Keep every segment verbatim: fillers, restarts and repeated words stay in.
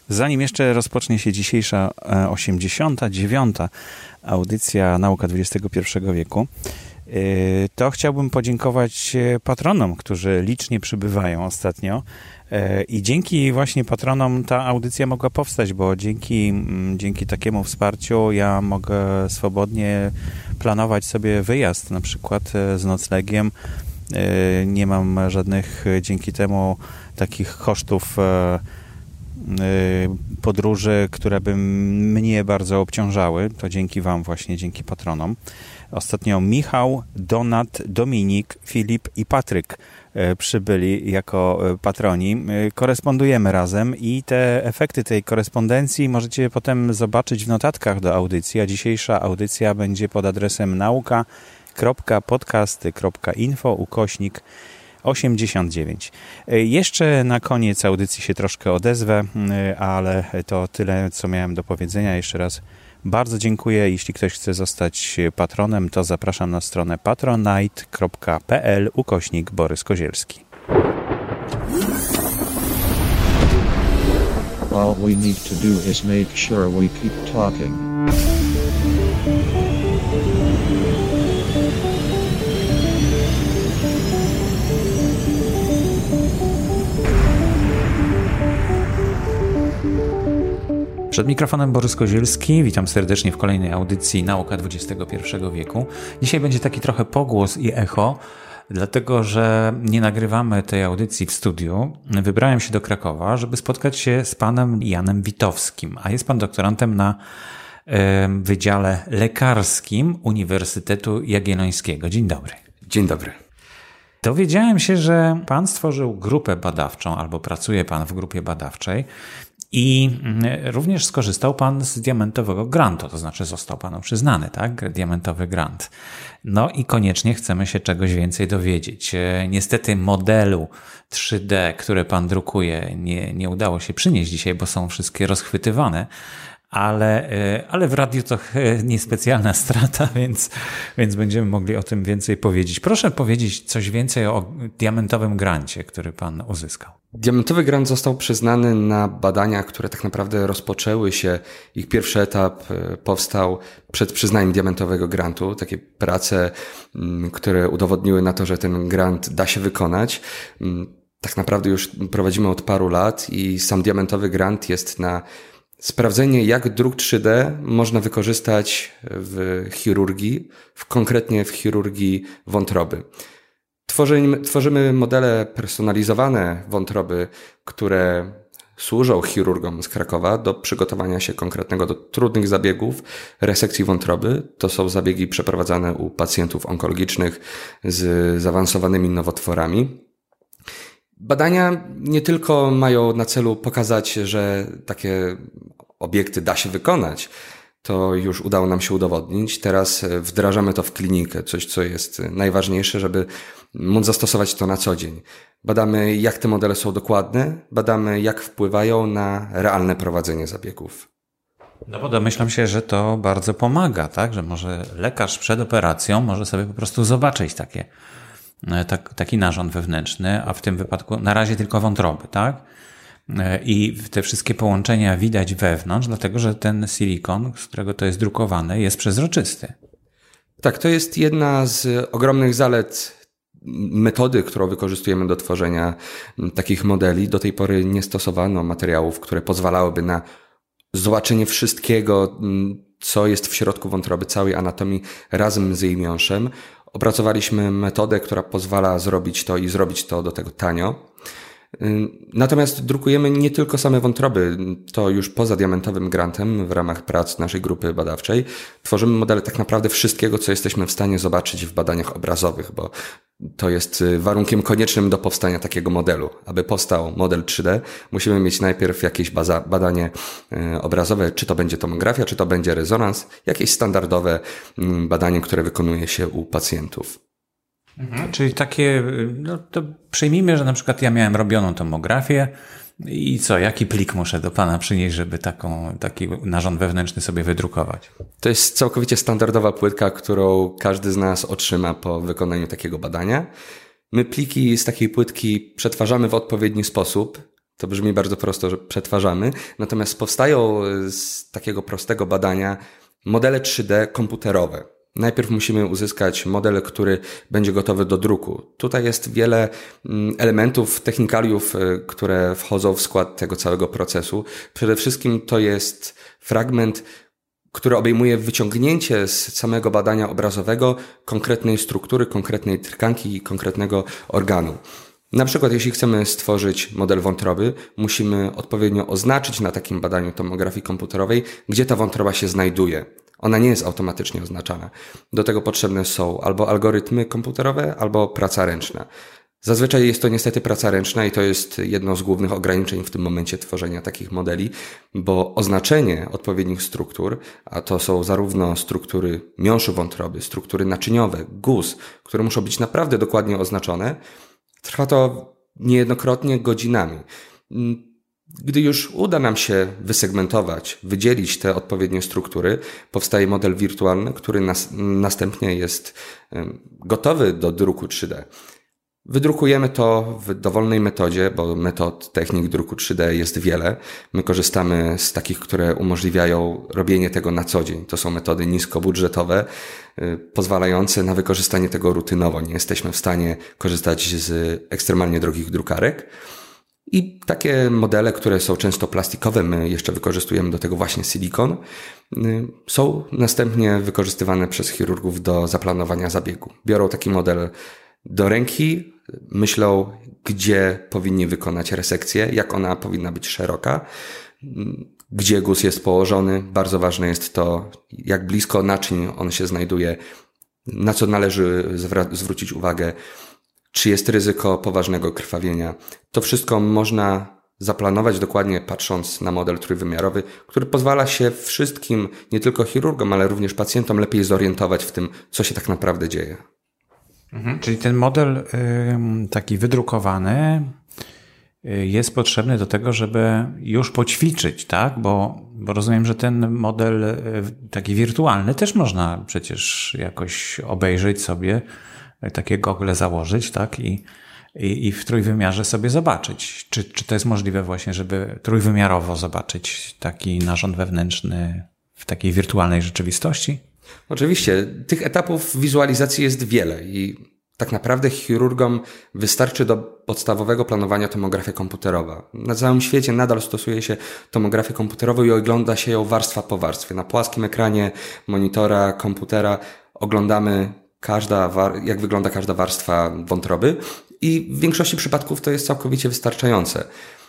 Zanim jeszcze rozpocznie się dzisiejsza osiemdziesiąta dziewiąta audycja Nauka dwudziestego pierwszego wieku, to chciałbym podziękować patronom, którzy licznie przybywają ostatnio. I dzięki właśnie patronom ta audycja mogła powstać, bo dzięki, dzięki takiemu wsparciu ja mogę swobodnie planować sobie wyjazd, na przykład z noclegiem. Nie mam żadnych dzięki temu takich kosztów podróży, które by mnie bardzo obciążały. To dzięki wam właśnie, dzięki patronom. Ostatnio Michał, Donat, Dominik, Filip i Patryk przybyli jako patroni. Korespondujemy razem i te efekty tej korespondencji możecie potem zobaczyć w notatkach do audycji, a dzisiejsza audycja będzie pod adresem nauka kropka podcasty kropka info ukośnik osiemdziesiąt dziewięć. Jeszcze na koniec audycji się troszkę odezwę, ale to tyle, co miałem do powiedzenia. Jeszcze raz bardzo dziękuję. Jeśli ktoś chce zostać patronem, to zapraszam na stronę patronite kropka pl ukośnik Borys Kozielski. All we need to do is make sure we keep talking. Przed mikrofonem Borys Kozielski. Witam serdecznie w kolejnej audycji Nauka dwudziestego pierwszego wieku. Dzisiaj będzie taki trochę pogłos i echo, dlatego że nie nagrywamy tej audycji w studiu. Wybrałem się do Krakowa, żeby spotkać się z panem Janem Witowskim, a jest pan doktorantem na Wydziale Lekarskim Uniwersytetu Jagiellońskiego. Dzień dobry. Dzień dobry. Dowiedziałem się, że pan stworzył grupę badawczą, albo pracuje pan w grupie badawczej, i również skorzystał pan z diamentowego grantu, to znaczy został panu przyznany, tak? Diamentowy grant. No i koniecznie chcemy się czegoś więcej dowiedzieć. Niestety modelu trzy D, które pan drukuje, nie, nie udało się przynieść dzisiaj, bo są wszystkie rozchwytywane, ale, ale w radiu to niespecjalna strata, więc, więc będziemy mogli o tym więcej powiedzieć. Proszę powiedzieć coś więcej o diamentowym grancie, który pan uzyskał. Diamentowy grant został przyznany na badania, które tak naprawdę rozpoczęły się. Ich pierwszy etap powstał przed przyznaniem diamentowego grantu. Takie prace, które udowodniły na to, że ten grant da się wykonać. Tak naprawdę już prowadzimy od paru lat i sam diamentowy grant jest na sprawdzenie, jak druk trzy D można wykorzystać w chirurgii, w, konkretnie w chirurgii wątroby. Tworzymy, tworzymy modele personalizowane wątroby, które służą chirurgom z Krakowa do przygotowania się konkretnego do trudnych zabiegów resekcji wątroby. To są zabiegi przeprowadzane u pacjentów onkologicznych z zaawansowanymi nowotworami. Badania nie tylko mają na celu pokazać, że takie obiekty da się wykonać, to już udało nam się udowodnić. Teraz wdrażamy to w klinikę, coś co jest najważniejsze, żeby móc zastosować to na co dzień. Badamy, jak te modele są dokładne, badamy, jak wpływają na realne prowadzenie zabiegów. No bo domyślam się, że to bardzo pomaga, tak? Że może lekarz przed operacją może sobie po prostu zobaczyć takie Tak, taki narząd wewnętrzny, a w tym wypadku na razie tylko wątroby, tak? I te wszystkie połączenia widać wewnątrz, dlatego że ten silikon, z którego to jest drukowane, jest przezroczysty. Tak, to jest jedna z ogromnych zalet metody, którą wykorzystujemy do tworzenia takich modeli. Do tej pory nie stosowano materiałów, które pozwalałyby na zobaczenie wszystkiego, co jest w środku wątroby, całej anatomii razem z jej miąższem. Opracowaliśmy metodę, która pozwala zrobić to i zrobić to do tego tanio. Natomiast drukujemy nie tylko same wątroby, to już poza diamentowym grantem w ramach prac naszej grupy badawczej tworzymy modele tak naprawdę wszystkiego, co jesteśmy w stanie zobaczyć w badaniach obrazowych, bo to jest warunkiem koniecznym do powstania takiego modelu. Aby powstał model trzy D, musimy mieć najpierw jakieś baza, badanie obrazowe, czy to będzie tomografia, czy to będzie rezonans, jakieś standardowe badanie, które wykonuje się u pacjentów. Mhm. Czyli takie, no to przyjmijmy, że na przykład ja miałem robioną tomografię i co, jaki plik muszę do pana przynieść, żeby taką, taki narząd wewnętrzny sobie wydrukować? To jest całkowicie standardowa płytka, którą każdy z nas otrzyma po wykonaniu takiego badania. My pliki z takiej płytki przetwarzamy w odpowiedni sposób. To brzmi bardzo prosto, że przetwarzamy. Natomiast powstają z takiego prostego badania modele trzy D komputerowe. Najpierw musimy uzyskać model, który będzie gotowy do druku. Tutaj jest wiele elementów, technikaliów, które wchodzą w skład tego całego procesu. Przede wszystkim to jest fragment, który obejmuje wyciągnięcie z samego badania obrazowego konkretnej struktury, konkretnej tkanki i konkretnego organu. Na przykład jeśli chcemy stworzyć model wątroby, musimy odpowiednio oznaczyć na takim badaniu tomografii komputerowej, gdzie ta wątroba się znajduje. Ona nie jest automatycznie oznaczana. Do tego potrzebne są albo algorytmy komputerowe, albo praca ręczna. Zazwyczaj jest to niestety praca ręczna i to jest jedno z głównych ograniczeń w tym momencie tworzenia takich modeli, bo oznaczenie odpowiednich struktur, a to są zarówno struktury miąższu wątroby, struktury naczyniowe, guz, które muszą być naprawdę dokładnie oznaczone, trwa to niejednokrotnie godzinami. Gdy już uda nam się wysegmentować, wydzielić te odpowiednie struktury, powstaje model wirtualny, który nas, następnie jest gotowy do druku trzy D. Wydrukujemy to w dowolnej metodzie, bo metod, technik druku trzy D jest wiele. My korzystamy z takich, które umożliwiają robienie tego na co dzień. To są metody niskobudżetowe, pozwalające na wykorzystanie tego rutynowo. Nie jesteśmy w stanie korzystać z ekstremalnie drogich drukarek. I takie modele, które są często plastikowe, my jeszcze wykorzystujemy do tego właśnie silikon, są następnie wykorzystywane przez chirurgów do zaplanowania zabiegu. Biorą taki model do ręki, myślą, gdzie powinni wykonać resekcję, jak ona powinna być szeroka, gdzie guz jest położony. Bardzo ważne jest to, jak blisko naczyń on się znajduje, na co należy zwra- zwrócić uwagę, czy jest ryzyko poważnego krwawienia. To wszystko można zaplanować dokładnie patrząc na model trójwymiarowy, który pozwala się wszystkim, nie tylko chirurgom, ale również pacjentom lepiej zorientować w tym, co się tak naprawdę dzieje. Mhm, czyli ten model y, taki wydrukowany y, jest potrzebny do tego, żeby już poćwiczyć, tak? Bo, bo rozumiem, że ten model y, taki wirtualny też można przecież jakoś obejrzeć sobie, y, takie gogle założyć, tak? I, i, i w trójwymiarze sobie zobaczyć. Czy, czy to jest możliwe właśnie, żeby trójwymiarowo zobaczyć taki narząd wewnętrzny w takiej wirtualnej rzeczywistości? Oczywiście, tych etapów wizualizacji jest wiele i tak naprawdę chirurgom wystarczy do podstawowego planowania tomografia komputerowa. Na całym świecie nadal stosuje się tomografię komputerową i ogląda się ją warstwa po warstwie. Na płaskim ekranie monitora, komputera oglądamy każda, jak wygląda każda warstwa wątroby i w większości przypadków to jest całkowicie wystarczające.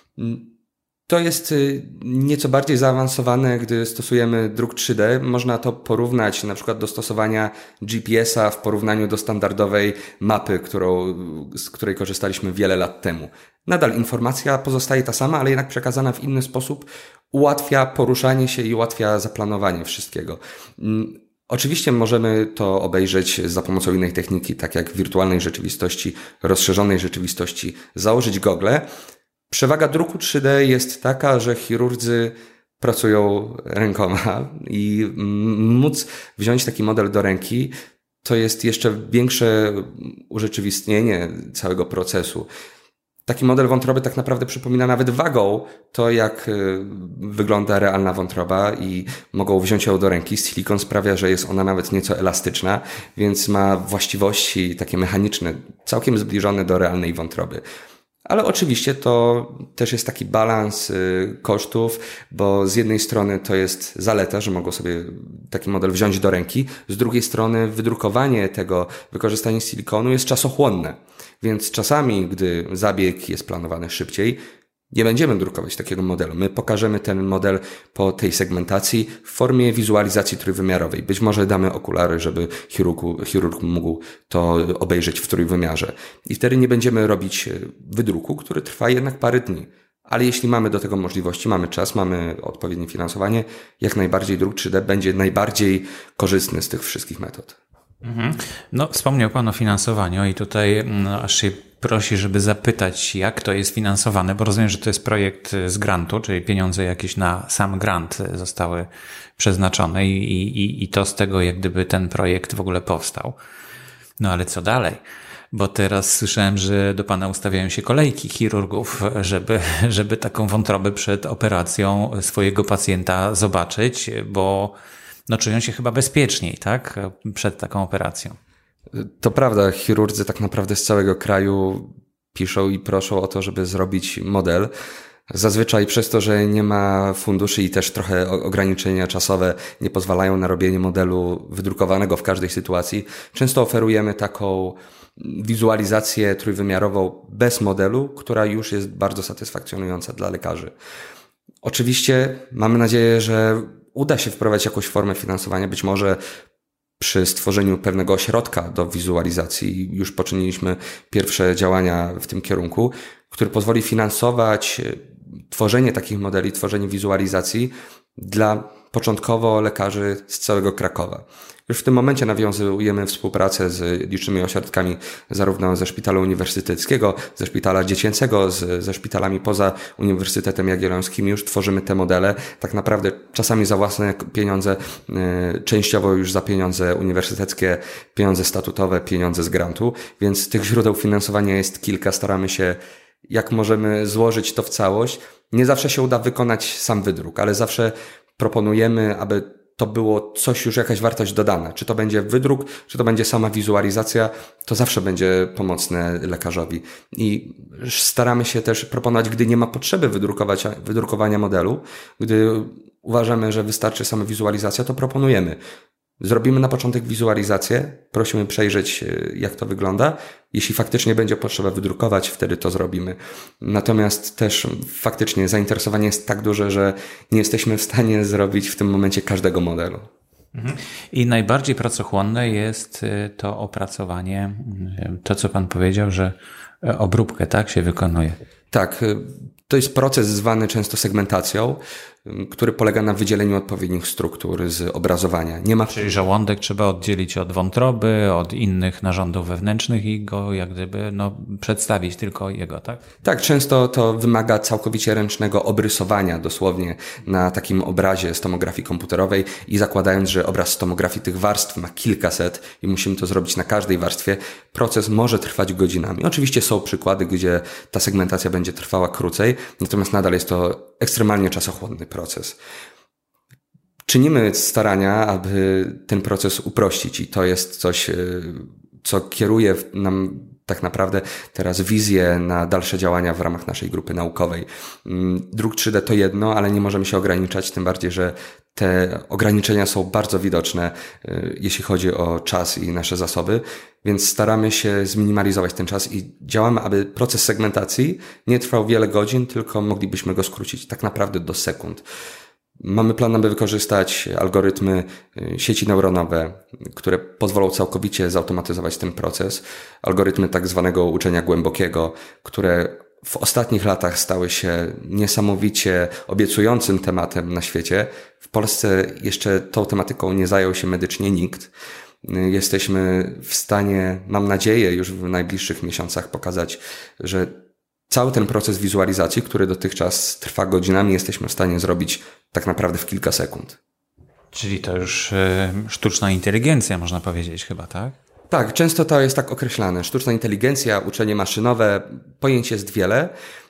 To jest nieco bardziej zaawansowane, gdy stosujemy druk trzy D. Można to porównać na przykład do stosowania G P S a w porównaniu do standardowej mapy, którą, z której korzystaliśmy wiele lat temu. Nadal informacja pozostaje ta sama, ale jednak przekazana w inny sposób ułatwia poruszanie się i ułatwia zaplanowanie wszystkiego. Oczywiście możemy to obejrzeć za pomocą innej techniki, tak jak wirtualnej rzeczywistości, rozszerzonej rzeczywistości, założyć gogle. Przewaga druku trzy D jest taka, że chirurdzy pracują rękoma i móc wziąć taki model do ręki to jest jeszcze większe urzeczywistnienie całego procesu. Taki model wątroby tak naprawdę przypomina nawet wagą to, jak wygląda realna wątroba i mogą wziąć ją do ręki. Silikon sprawia, że jest ona nawet nieco elastyczna, więc ma właściwości takie mechaniczne, całkiem zbliżone do realnej wątroby. Ale oczywiście to też jest taki balans kosztów, bo z jednej strony to jest zaleta, że mogą sobie taki model wziąć do ręki, z drugiej strony wydrukowanie tego, wykorzystanie silikonu jest czasochłonne, więc czasami, gdy zabieg jest planowany szybciej, nie będziemy drukować takiego modelu. My pokażemy ten model po tej segmentacji w formie wizualizacji trójwymiarowej. Być może damy okulary, żeby chirurg, chirurg mógł to obejrzeć w trójwymiarze. I wtedy nie będziemy robić wydruku, który trwa jednak parę dni. Ale jeśli mamy do tego możliwości, mamy czas, mamy odpowiednie finansowanie, jak najbardziej druk trzy D będzie najbardziej korzystny z tych wszystkich metod. Mhm. No, wspomniał Pan o finansowaniu i tutaj no, aż się prosi, żeby zapytać, jak to jest finansowane, bo rozumiem, że to jest projekt z grantu, czyli pieniądze jakieś na sam grant zostały przeznaczone i, i, i to z tego jak gdyby ten projekt w ogóle powstał. No ale co dalej? Bo teraz słyszałem, że do pana ustawiają się kolejki chirurgów, żeby, żeby taką wątrobę przed operacją swojego pacjenta zobaczyć, bo no, czują się chyba bezpieczniej, tak? Przed taką operacją. To prawda, chirurdzy tak naprawdę z całego kraju piszą i proszą o to, żeby zrobić model. Zazwyczaj przez to, że nie ma funduszy i też trochę ograniczenia czasowe nie pozwalają na robienie modelu wydrukowanego w każdej sytuacji, często oferujemy taką wizualizację trójwymiarową bez modelu, która już jest bardzo satysfakcjonująca dla lekarzy. Oczywiście mamy nadzieję, że uda się wprowadzić jakąś formę finansowania, być może przy stworzeniu pewnego ośrodka do wizualizacji. Już poczyniliśmy pierwsze działania w tym kierunku, który pozwoli finansować tworzenie takich modeli, tworzenie wizualizacji dla początkowo lekarzy z całego Krakowa. Już w tym momencie nawiązujemy współpracę z licznymi ośrodkami zarówno ze Szpitala Uniwersyteckiego, ze Szpitala Dziecięcego, z, ze szpitalami poza Uniwersytetem Jagiellońskim. Już tworzymy te modele, tak naprawdę czasami za własne pieniądze, yy, częściowo już za pieniądze uniwersyteckie, pieniądze statutowe, pieniądze z grantu, więc tych źródeł finansowania jest kilka. Staramy się, jak możemy złożyć to w całość. Nie zawsze się uda wykonać sam wydruk, ale zawsze proponujemy, aby to było coś, już jakaś wartość dodana. Czy to będzie wydruk, czy to będzie sama wizualizacja, to zawsze będzie pomocne lekarzowi. I staramy się też proponować, gdy nie ma potrzeby wydrukować, wydrukowania modelu, gdy uważamy, że wystarczy sama wizualizacja, to proponujemy. Zrobimy na początek wizualizację, prosimy przejrzeć, jak to wygląda. Jeśli faktycznie będzie potrzeba wydrukować, wtedy to zrobimy. Natomiast też faktycznie zainteresowanie jest tak duże, że nie jesteśmy w stanie zrobić w tym momencie każdego modelu. I najbardziej pracochłonne jest to opracowanie, to co pan powiedział, że obróbkę, tak, się wykonuje. Tak, to jest proces zwany często segmentacją, który polega na wydzieleniu odpowiednich struktur z obrazowania. Nie ma... Czyli żołądek trzeba oddzielić od wątroby, od innych narządów wewnętrznych i go jak gdyby no, przedstawić tylko jego, tak? Tak, często to wymaga całkowicie ręcznego obrysowania dosłownie na takim obrazie z tomografii komputerowej i zakładając, że obraz z tomografii tych warstw ma kilkaset i musimy to zrobić na każdej warstwie, proces może trwać godzinami. Oczywiście są przykłady, gdzie ta segmentacja będzie trwała krócej, natomiast nadal jest to ekstremalnie czasochłonny proces. Czynimy starania, aby ten proces uprościć i to jest coś, co kieruje nam tak naprawdę teraz wizję na dalsze działania w ramach naszej grupy naukowej. Druk trzy D to jedno, ale nie możemy się ograniczać, tym bardziej, że te ograniczenia są bardzo widoczne, jeśli chodzi o czas i nasze zasoby, więc staramy się zminimalizować ten czas i działamy, aby proces segmentacji nie trwał wiele godzin, tylko moglibyśmy go skrócić tak naprawdę do sekund. Mamy plan, aby wykorzystać algorytmy sieci neuronowe, które pozwolą całkowicie zautomatyzować ten proces. Algorytmy tak zwanego uczenia głębokiego, które w ostatnich latach stały się niesamowicie obiecującym tematem na świecie. W Polsce jeszcze tą tematyką nie zajął się medycznie nikt. Jesteśmy w stanie, mam nadzieję, już w najbliższych miesiącach pokazać, że cały ten proces wizualizacji, który dotychczas trwa godzinami, jesteśmy w stanie zrobić tak naprawdę w kilka sekund. Czyli to już sztuczna inteligencja, można powiedzieć chyba, tak? Tak, często to jest tak określane. Sztuczna inteligencja, uczenie maszynowe, pojęć jest wiele.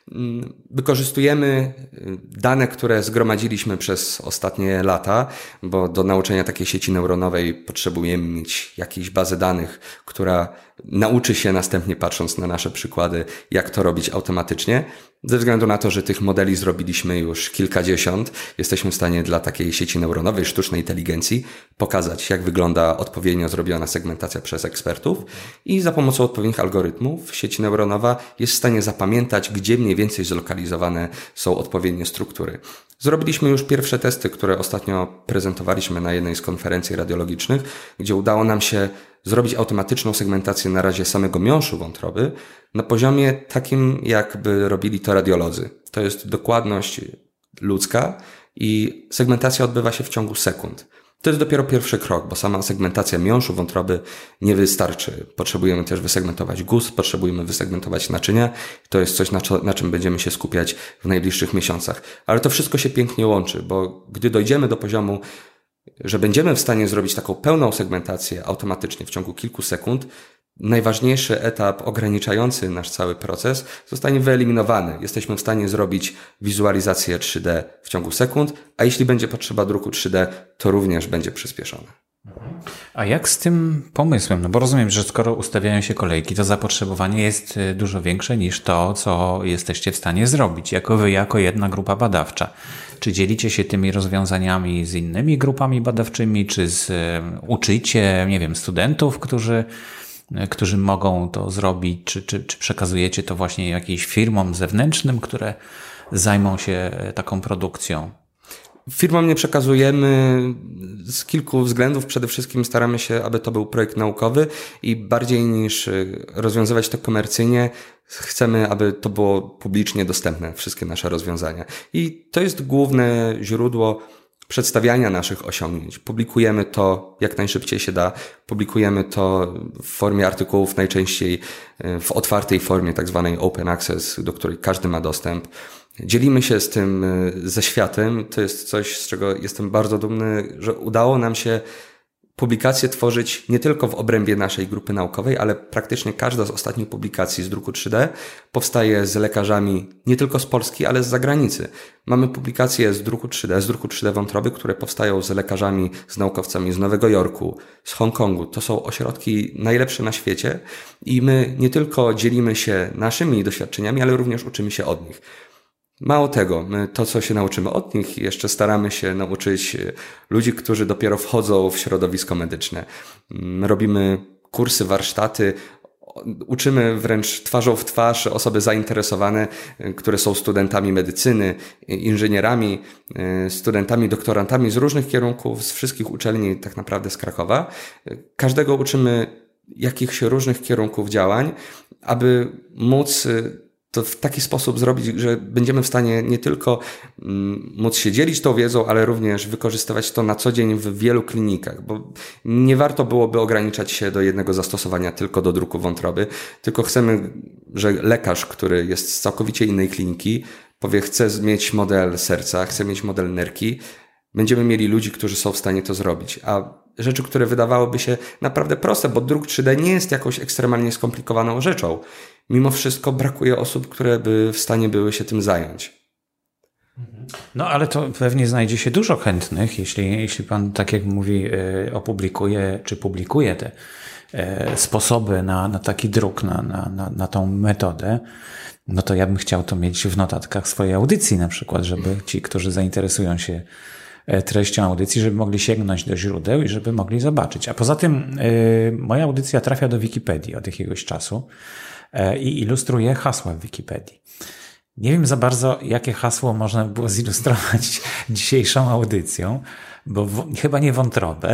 Wykorzystujemy dane, które zgromadziliśmy przez ostatnie lata, bo do nauczenia takiej sieci neuronowej potrzebujemy mieć jakieś bazę danych, która nauczy się następnie, patrząc na nasze przykłady, jak to robić automatycznie. Ze względu na to, że tych modeli zrobiliśmy już kilkadziesiąt, jesteśmy w stanie dla takiej sieci neuronowej, sztucznej inteligencji pokazać, jak wygląda odpowiednio zrobiona segmentacja przez ekspertów i za pomocą odpowiednich algorytmów sieć neuronowa jest w stanie zapamiętać, gdzie mniej więcej zlokalizowane są odpowiednie struktury. Zrobiliśmy już pierwsze testy, które ostatnio prezentowaliśmy na jednej z konferencji radiologicznych, gdzie udało nam się zrobić automatyczną segmentację na razie samego miąższu wątroby na poziomie takim, jakby robili to radiolodzy. To jest dokładność ludzka i segmentacja odbywa się w ciągu sekund. To jest dopiero pierwszy krok, bo sama segmentacja miąższu wątroby nie wystarczy. Potrzebujemy też wysegmentować guz, potrzebujemy wysegmentować naczynia. To jest coś, na, co, na czym będziemy się skupiać w najbliższych miesiącach. Ale to wszystko się pięknie łączy, bo gdy dojdziemy do poziomu, że będziemy w stanie zrobić taką pełną segmentację automatycznie w ciągu kilku sekund, najważniejszy etap ograniczający nasz cały proces zostanie wyeliminowany. Jesteśmy w stanie zrobić wizualizację trzy D w ciągu sekund, a jeśli będzie potrzeba druku trzy D, to również będzie przyspieszone. A jak z tym pomysłem? No bo rozumiem, że skoro ustawiają się kolejki, to zapotrzebowanie jest dużo większe niż to, co jesteście w stanie zrobić, jako wy, jako jedna grupa badawcza. Czy dzielicie się tymi rozwiązaniami z innymi grupami badawczymi, czy z, uczycie, nie wiem, studentów, którzy, którzy mogą to zrobić, czy, czy, czy przekazujecie to właśnie jakimś firmom zewnętrznym, które zajmą się taką produkcją? Firmom nie przekazujemy z kilku względów. Przede wszystkim staramy się, aby to był projekt naukowy i bardziej niż rozwiązywać to komercyjnie, chcemy, aby to było publicznie dostępne, wszystkie nasze rozwiązania. I to jest główne źródło przedstawiania naszych osiągnięć. Publikujemy to jak najszybciej się da. Publikujemy to w formie artykułów, najczęściej w otwartej formie, tak zwanej open access, do której każdy ma dostęp. Dzielimy się z tym ze światem. To jest coś, z czego jestem bardzo dumny, że udało nam się publikacje tworzyć nie tylko w obrębie naszej grupy naukowej, ale praktycznie każda z ostatnich publikacji z druku trzy D powstaje z lekarzami nie tylko z Polski, ale z zagranicy. Mamy publikacje z druku trzy D, z druku trzy D wątroby, które powstają z lekarzami, z naukowcami z Nowego Jorku, z Hongkongu. To są ośrodki najlepsze na świecie i my nie tylko dzielimy się naszymi doświadczeniami, ale również uczymy się od nich. Mało tego, my to, co się nauczymy od nich, jeszcze staramy się nauczyć ludzi, którzy dopiero wchodzą w środowisko medyczne. Robimy kursy, warsztaty, uczymy wręcz twarzą w twarz osoby zainteresowane, które są studentami medycyny, inżynierami, studentami, doktorantami z różnych kierunków, z wszystkich uczelni, tak naprawdę z Krakowa. Każdego uczymy jakichś różnych kierunków działań, aby móc to w taki sposób zrobić, że będziemy w stanie nie tylko móc się dzielić tą wiedzą, ale również wykorzystywać to na co dzień w wielu klinikach, bo nie warto byłoby ograniczać się do jednego zastosowania tylko do druku wątroby, tylko chcemy, że lekarz, który jest z całkowicie innej kliniki, powie, chce mieć model serca, chce mieć model nerki, będziemy mieli ludzi, którzy są w stanie to zrobić, a rzeczy, które wydawałyby się naprawdę proste, bo druk trzy D nie jest jakąś ekstremalnie skomplikowaną rzeczą. Mimo wszystko brakuje osób, które by w stanie były się tym zająć. No ale to pewnie znajdzie się dużo chętnych, jeśli, jeśli pan, tak jak mówi, opublikuje czy publikuje te sposoby na, na taki druk, na, na, na, na tą metodę, no to ja bym chciał to mieć w notatkach swojej audycji na przykład, żeby ci, którzy zainteresują się treścią audycji, żeby mogli sięgnąć do źródeł i żeby mogli zobaczyć. A poza tym yy, moja audycja trafia do Wikipedii od jakiegoś czasu yy, i ilustruje hasła w Wikipedii. Nie wiem za bardzo, jakie hasło można było zilustrować dzisiejszą audycją, bo w, chyba nie wątrobę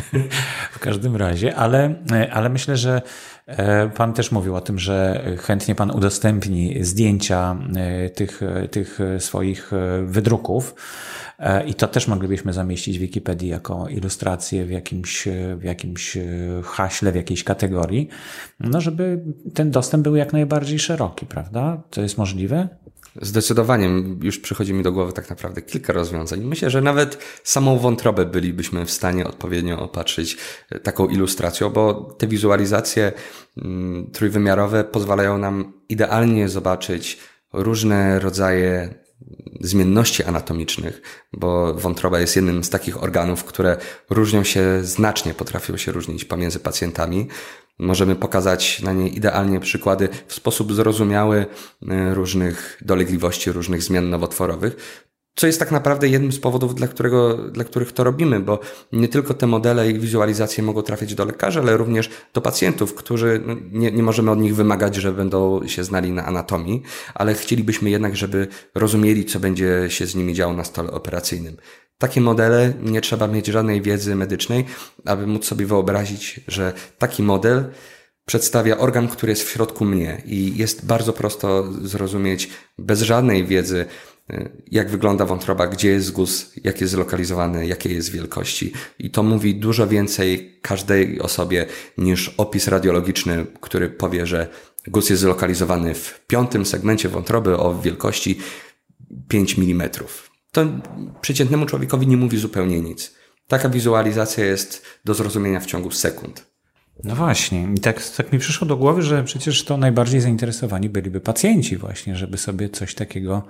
w każdym razie, ale, ale myślę, że pan też mówił o tym, że chętnie pan udostępni zdjęcia tych, tych swoich wydruków i to też moglibyśmy zamieścić w Wikipedii jako ilustrację w jakimś, w jakimś haśle, w jakiejś kategorii, no żeby ten dostęp był jak najbardziej szeroki, prawda? To jest możliwe? Zdecydowanie. Już przychodzi mi do głowy tak naprawdę kilka rozwiązań. Myślę, że nawet samą wątrobę bylibyśmy w stanie odpowiednio opatrzyć taką ilustracją, bo te wizualizacje mm, trójwymiarowe pozwalają nam idealnie zobaczyć różne rodzaje zmienności anatomicznych, bo wątroba jest jednym z takich organów, które różnią się znacznie, potrafią się różnić pomiędzy pacjentami. Możemy pokazać na niej idealnie przykłady w sposób zrozumiały różnych dolegliwości, różnych zmian nowotworowych, co jest tak naprawdę jednym z powodów, dla, którego, dla których to robimy, bo nie tylko te modele i wizualizacje mogą trafiać do lekarzy, ale również do pacjentów, którzy no, nie, nie możemy od nich wymagać, że będą się znali na anatomii, ale chcielibyśmy jednak, żeby rozumieli, co będzie się z nimi działo na stole operacyjnym. Takie modele nie trzeba mieć żadnej wiedzy medycznej, aby móc sobie wyobrazić, że taki model przedstawia organ, który jest w środku mnie i jest bardzo prosto zrozumieć bez żadnej wiedzy, jak wygląda wątroba, gdzie jest guz, jak jest zlokalizowany, jakiej jest wielkości. I to mówi dużo więcej każdej osobie niż opis radiologiczny, który powie, że guz jest zlokalizowany w piątym segmencie wątroby o wielkości pięć milimetrów. To przeciętnemu człowiekowi nie mówi zupełnie nic. Taka wizualizacja jest do zrozumienia w ciągu sekund. No właśnie. I tak, tak mi przyszło do głowy, że przecież to najbardziej zainteresowani byliby pacjenci właśnie, żeby sobie coś takiego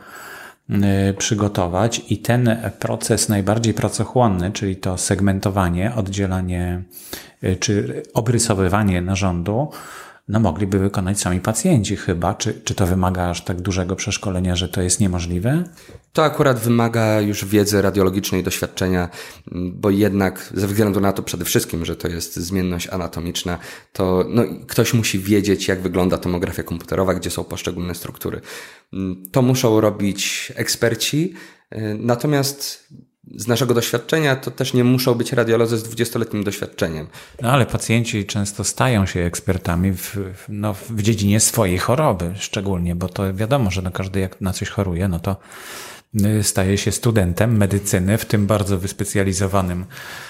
przygotować i ten proces najbardziej pracochłonny, czyli to segmentowanie, oddzielanie czy obrysowywanie narządu, no mogliby wykonać sami pacjenci chyba. Czy, czy to wymaga aż tak dużego przeszkolenia, że to jest niemożliwe? To akurat wymaga już wiedzy radiologicznej, doświadczenia, bo jednak ze względu na to przede wszystkim, że to jest zmienność anatomiczna, to no, ktoś musi wiedzieć, jak wygląda tomografia komputerowa, gdzie są poszczególne struktury. To muszą robić eksperci, natomiast z naszego doświadczenia to też nie muszą być radiolodzy z dwudziestoletnim doświadczeniem. No ale pacjenci często stają się ekspertami w, no, w dziedzinie swojej choroby szczególnie, bo to wiadomo, że no każdy jak na coś choruje, no to staje się studentem medycyny w tym bardzo wyspecjalizowanym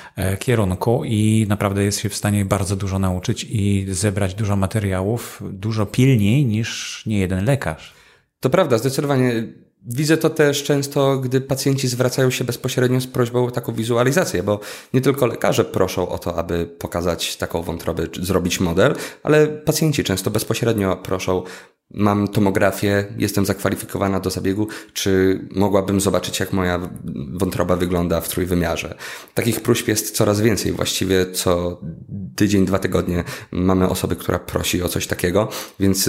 kierunku i naprawdę jest się w stanie bardzo dużo nauczyć i zebrać dużo materiałów, dużo pilniej niż niejeden lekarz. To prawda, zdecydowanie. Widzę to też często, gdy pacjenci zwracają się bezpośrednio z prośbą o taką wizualizację, bo nie tylko lekarze proszą o to, aby pokazać taką wątrobę, czy zrobić model, ale pacjenci często bezpośrednio proszą: mam tomografię, jestem zakwalifikowana do zabiegu, czy mogłabym zobaczyć, jak moja wątroba wygląda w trójwymiarze. Takich próśb jest coraz więcej. Właściwie co tydzień, dwa tygodnie mamy osoby, która prosi o coś takiego, więc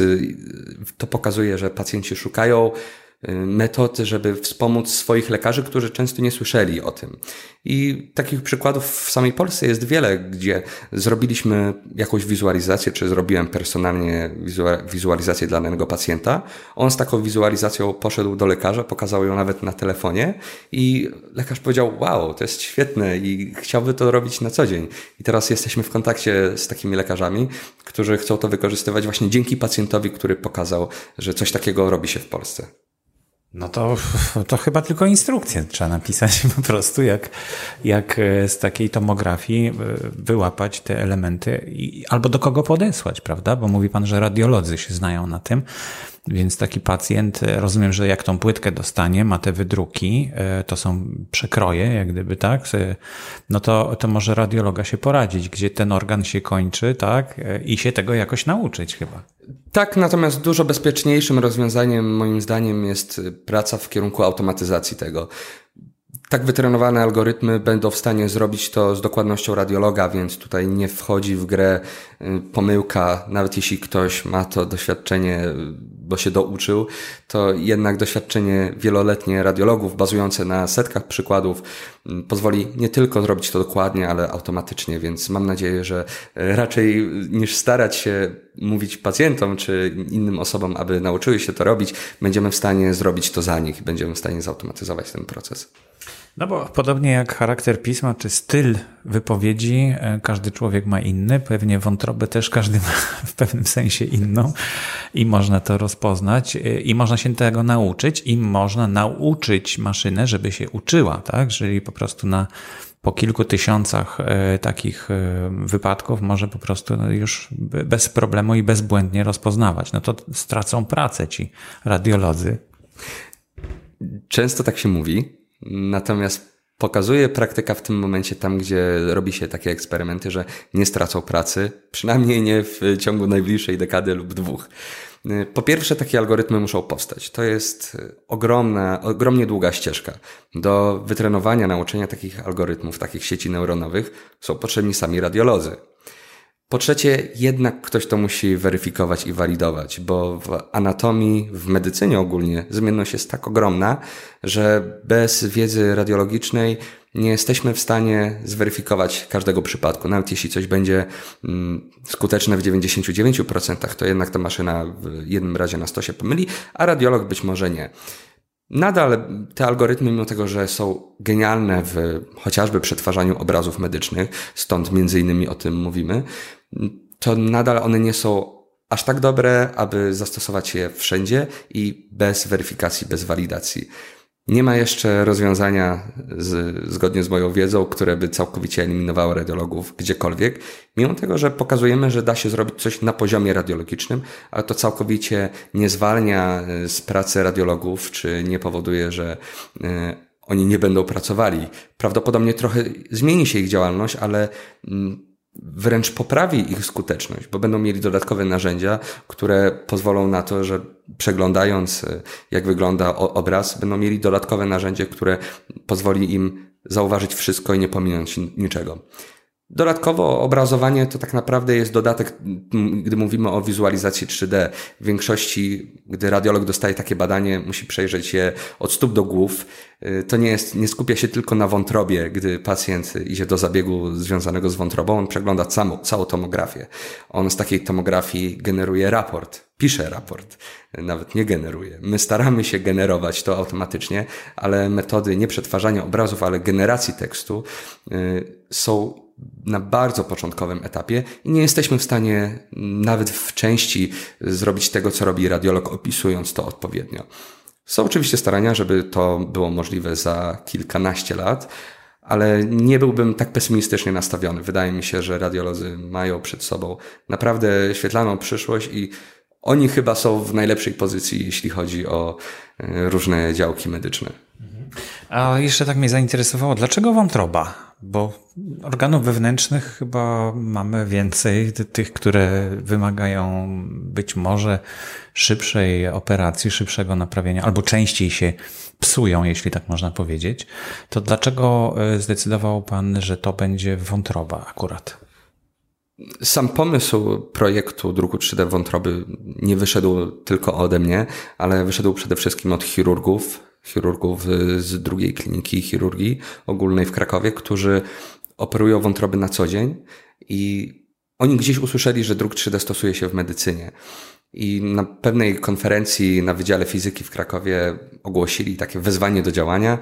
to pokazuje, że pacjenci szukają metod, żeby wspomóc swoich lekarzy, którzy często nie słyszeli o tym. I takich przykładów w samej Polsce jest wiele, gdzie zrobiliśmy jakąś wizualizację, czy zrobiłem personalnie wizualizację dla danego pacjenta. On z taką wizualizacją poszedł do lekarza, pokazał ją nawet na telefonie i lekarz powiedział: wow, to jest świetne i chciałby to robić na co dzień. I teraz jesteśmy w kontakcie z takimi lekarzami, którzy chcą to wykorzystywać właśnie dzięki pacjentowi, który pokazał, że coś takiego robi się w Polsce. No to, to chyba tylko instrukcję trzeba napisać po prostu, jak, jak z takiej tomografii wyłapać te elementy i, albo do kogo podesłać, prawda? Bo mówi pan, że radiolodzy się znają na tym, więc taki pacjent, rozumiem, że jak tą płytkę dostanie, ma te wydruki, to są przekroje, jak gdyby, tak? No to, to może radiologa się poradzić, gdzie ten organ się kończy, tak? I się tego jakoś nauczyć chyba. Tak, natomiast dużo bezpieczniejszym rozwiązaniem moim zdaniem jest praca w kierunku automatyzacji tego. Tak wytrenowane algorytmy będą w stanie zrobić to z dokładnością radiologa, więc tutaj nie wchodzi w grę pomyłka, nawet jeśli ktoś ma to doświadczenie, bo się douczył, to jednak doświadczenie wieloletnie radiologów bazujące na setkach przykładów pozwoli nie tylko zrobić to dokładnie, ale automatycznie, więc mam nadzieję, że raczej niż starać się mówić pacjentom czy innym osobom, aby nauczyły się to robić, będziemy w stanie zrobić to za nich i będziemy w stanie zautomatyzować ten proces. No bo podobnie jak charakter pisma czy styl wypowiedzi, każdy człowiek ma inny, pewnie wątrobę też każdy ma w pewnym sensie inną i można to rozpoznać i można się tego nauczyć i można nauczyć maszynę, żeby się uczyła, tak? Czyli po prostu na po kilku tysiącach takich wypadków może po prostu już bez problemu i bezbłędnie rozpoznawać. No to stracą pracę ci radiolodzy. Często tak się mówi. Natomiast pokazuje praktyka w tym momencie tam, gdzie robi się takie eksperymenty, że nie stracą pracy, przynajmniej nie w ciągu najbliższej dekady lub dwóch. Po pierwsze, takie algorytmy muszą powstać. To jest ogromna, ogromnie długa ścieżka. Do wytrenowania, nauczenia takich algorytmów, takich sieci neuronowych są potrzebni sami radiolodzy. Po trzecie, jednak ktoś to musi weryfikować i walidować, bo w anatomii, w medycynie ogólnie zmienność jest tak ogromna, że bez wiedzy radiologicznej nie jesteśmy w stanie zweryfikować każdego przypadku. Nawet jeśli coś będzie skuteczne w dziewięćdziesięciu dziewięciu procentach, to jednak ta maszyna w jednym razie na sto się pomyli, a radiolog być może nie. Nadal te algorytmy, mimo tego, że są genialne w chociażby przetwarzaniu obrazów medycznych, stąd między innymi o tym mówimy, to nadal one nie są aż tak dobre, aby zastosować je wszędzie i bez weryfikacji, bez walidacji. Nie ma jeszcze rozwiązania z, zgodnie z moją wiedzą, które by całkowicie eliminowało radiologów gdziekolwiek, mimo tego, że pokazujemy, że da się zrobić coś na poziomie radiologicznym, ale to całkowicie nie zwalnia z pracy radiologów, czy nie powoduje, że y, oni nie będą pracowali. Prawdopodobnie trochę zmieni się ich działalność, ale y, wręcz poprawi ich skuteczność, bo będą mieli dodatkowe narzędzia, które pozwolą na to, że przeglądając, jak wygląda obraz, będą mieli dodatkowe narzędzie, które pozwoli im zauważyć wszystko i nie pominąć niczego. Dodatkowo obrazowanie to tak naprawdę jest dodatek, gdy mówimy o wizualizacji trzy D. W większości, gdy radiolog dostaje takie badanie, musi przejrzeć je od stóp do głów. To nie jest, nie skupia się tylko na wątrobie, gdy pacjent idzie do zabiegu związanego z wątrobą, on przegląda całą, całą tomografię. On z takiej tomografii generuje raport, pisze raport, nawet nie generuje. My staramy się generować to automatycznie, ale metody nie przetwarzania obrazów, ale generacji tekstu yy, są na bardzo początkowym etapie i nie jesteśmy w stanie nawet w części zrobić tego, co robi radiolog, opisując to odpowiednio. Są oczywiście starania, żeby to było możliwe za kilkanaście lat, ale nie byłbym tak pesymistycznie nastawiony. Wydaje mi się, że radiolodzy mają przed sobą naprawdę świetlaną przyszłość i oni chyba są w najlepszej pozycji, jeśli chodzi o różne działki medyczne. A jeszcze tak mnie zainteresowało, dlaczego wątroba? Bo organów wewnętrznych chyba mamy więcej, tych, które wymagają być może szybszej operacji, szybszego naprawienia, albo częściej się psują, jeśli tak można powiedzieć. To dlaczego zdecydował pan, że to będzie wątroba akurat? Sam pomysł projektu druku trzy D wątroby nie wyszedł tylko ode mnie, ale wyszedł przede wszystkim od chirurgów, chirurgów z drugiej kliniki chirurgii ogólnej w Krakowie, którzy operują wątroby na co dzień i oni gdzieś usłyszeli, że druk trzy D stosuje się w medycynie. I na pewnej konferencji na Wydziale Fizyki w Krakowie ogłosili takie wezwanie do działania,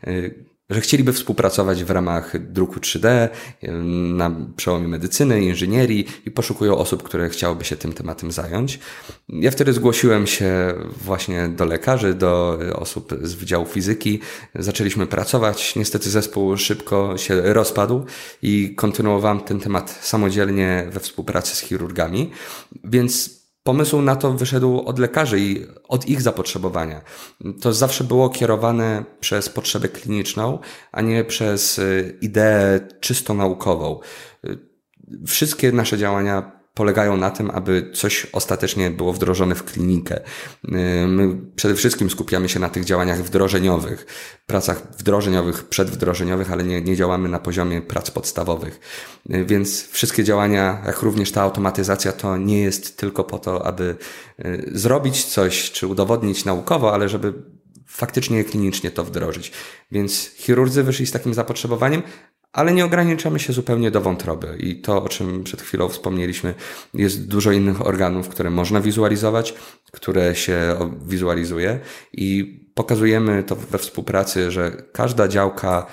że chcieliby współpracować w ramach druku trzy D na przełomie medycyny, inżynierii i poszukują osób, które chciałyby się tym tematem zająć. Ja wtedy zgłosiłem się właśnie do lekarzy, do osób z Wydziału Fizyki. Zaczęliśmy pracować. Niestety zespół szybko się rozpadł i kontynuowałem ten temat samodzielnie we współpracy z chirurgami, więc pomysł na to wyszedł od lekarzy i od ich zapotrzebowania. To zawsze było kierowane przez potrzebę kliniczną, a nie przez ideę czysto naukową. Wszystkie nasze działania polegają na tym, aby coś ostatecznie było wdrożone w klinikę. My przede wszystkim skupiamy się na tych działaniach wdrożeniowych, pracach wdrożeniowych, przedwdrożeniowych, ale nie, nie działamy na poziomie prac podstawowych. Więc wszystkie działania, jak również ta automatyzacja, to nie jest tylko po to, aby zrobić coś, czy udowodnić naukowo, ale żeby faktycznie klinicznie to wdrożyć. Więc chirurdzy wyszli z takim zapotrzebowaniem, ale nie ograniczamy się zupełnie do wątroby i to, o czym przed chwilą wspomnieliśmy, jest dużo innych organów, które można wizualizować, które się wizualizuje i pokazujemy to we współpracy, że każda działka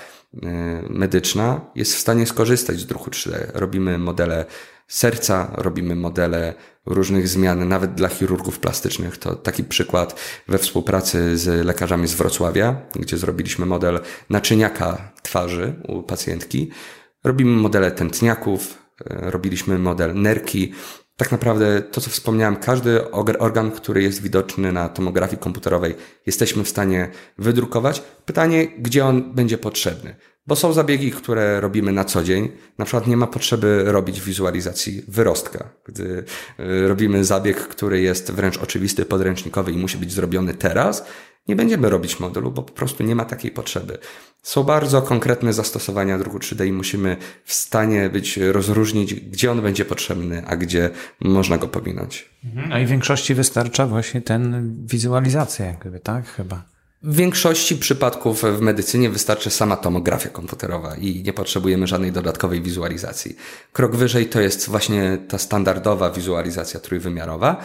medyczna jest w stanie skorzystać z druku trzy D. Robimy modele serca, robimy modele różnych zmian, nawet dla chirurgów plastycznych. To taki przykład we współpracy z lekarzami z Wrocławia, gdzie zrobiliśmy model naczyniaka twarzy u pacjentki. Robimy modele tętniaków, robiliśmy model nerki. Tak naprawdę to, co wspomniałem, każdy organ, który jest widoczny na tomografii komputerowej, jesteśmy w stanie wydrukować. Pytanie, gdzie on będzie potrzebny? Bo są zabiegi, które robimy na co dzień. Na przykład nie ma potrzeby robić wizualizacji wyrostka. Gdy robimy zabieg, który jest wręcz oczywisty, podręcznikowy i musi być zrobiony teraz, nie będziemy robić modelu, bo po prostu nie ma takiej potrzeby. Są bardzo konkretne zastosowania druku trzy D i musimy w stanie być, rozróżnić, gdzie on będzie potrzebny, a gdzie można go pominąć. No i w większości wystarcza właśnie ten wizualizacja, jak gdyby, tak? Chyba. W większości przypadków w medycynie wystarczy sama tomografia komputerowa i nie potrzebujemy żadnej dodatkowej wizualizacji. Krok wyżej to jest właśnie ta standardowa wizualizacja trójwymiarowa,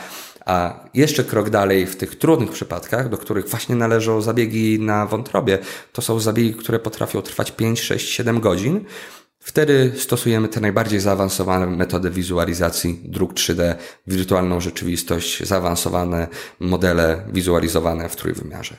a jeszcze krok dalej w tych trudnych przypadkach, do których właśnie należą zabiegi na wątrobie, to są zabiegi, które potrafią trwać pięć, sześć, siedem godzin. Wtedy stosujemy te najbardziej zaawansowane metody wizualizacji, druk trzy D, wirtualną rzeczywistość, zaawansowane modele wizualizowane w trójwymiarze.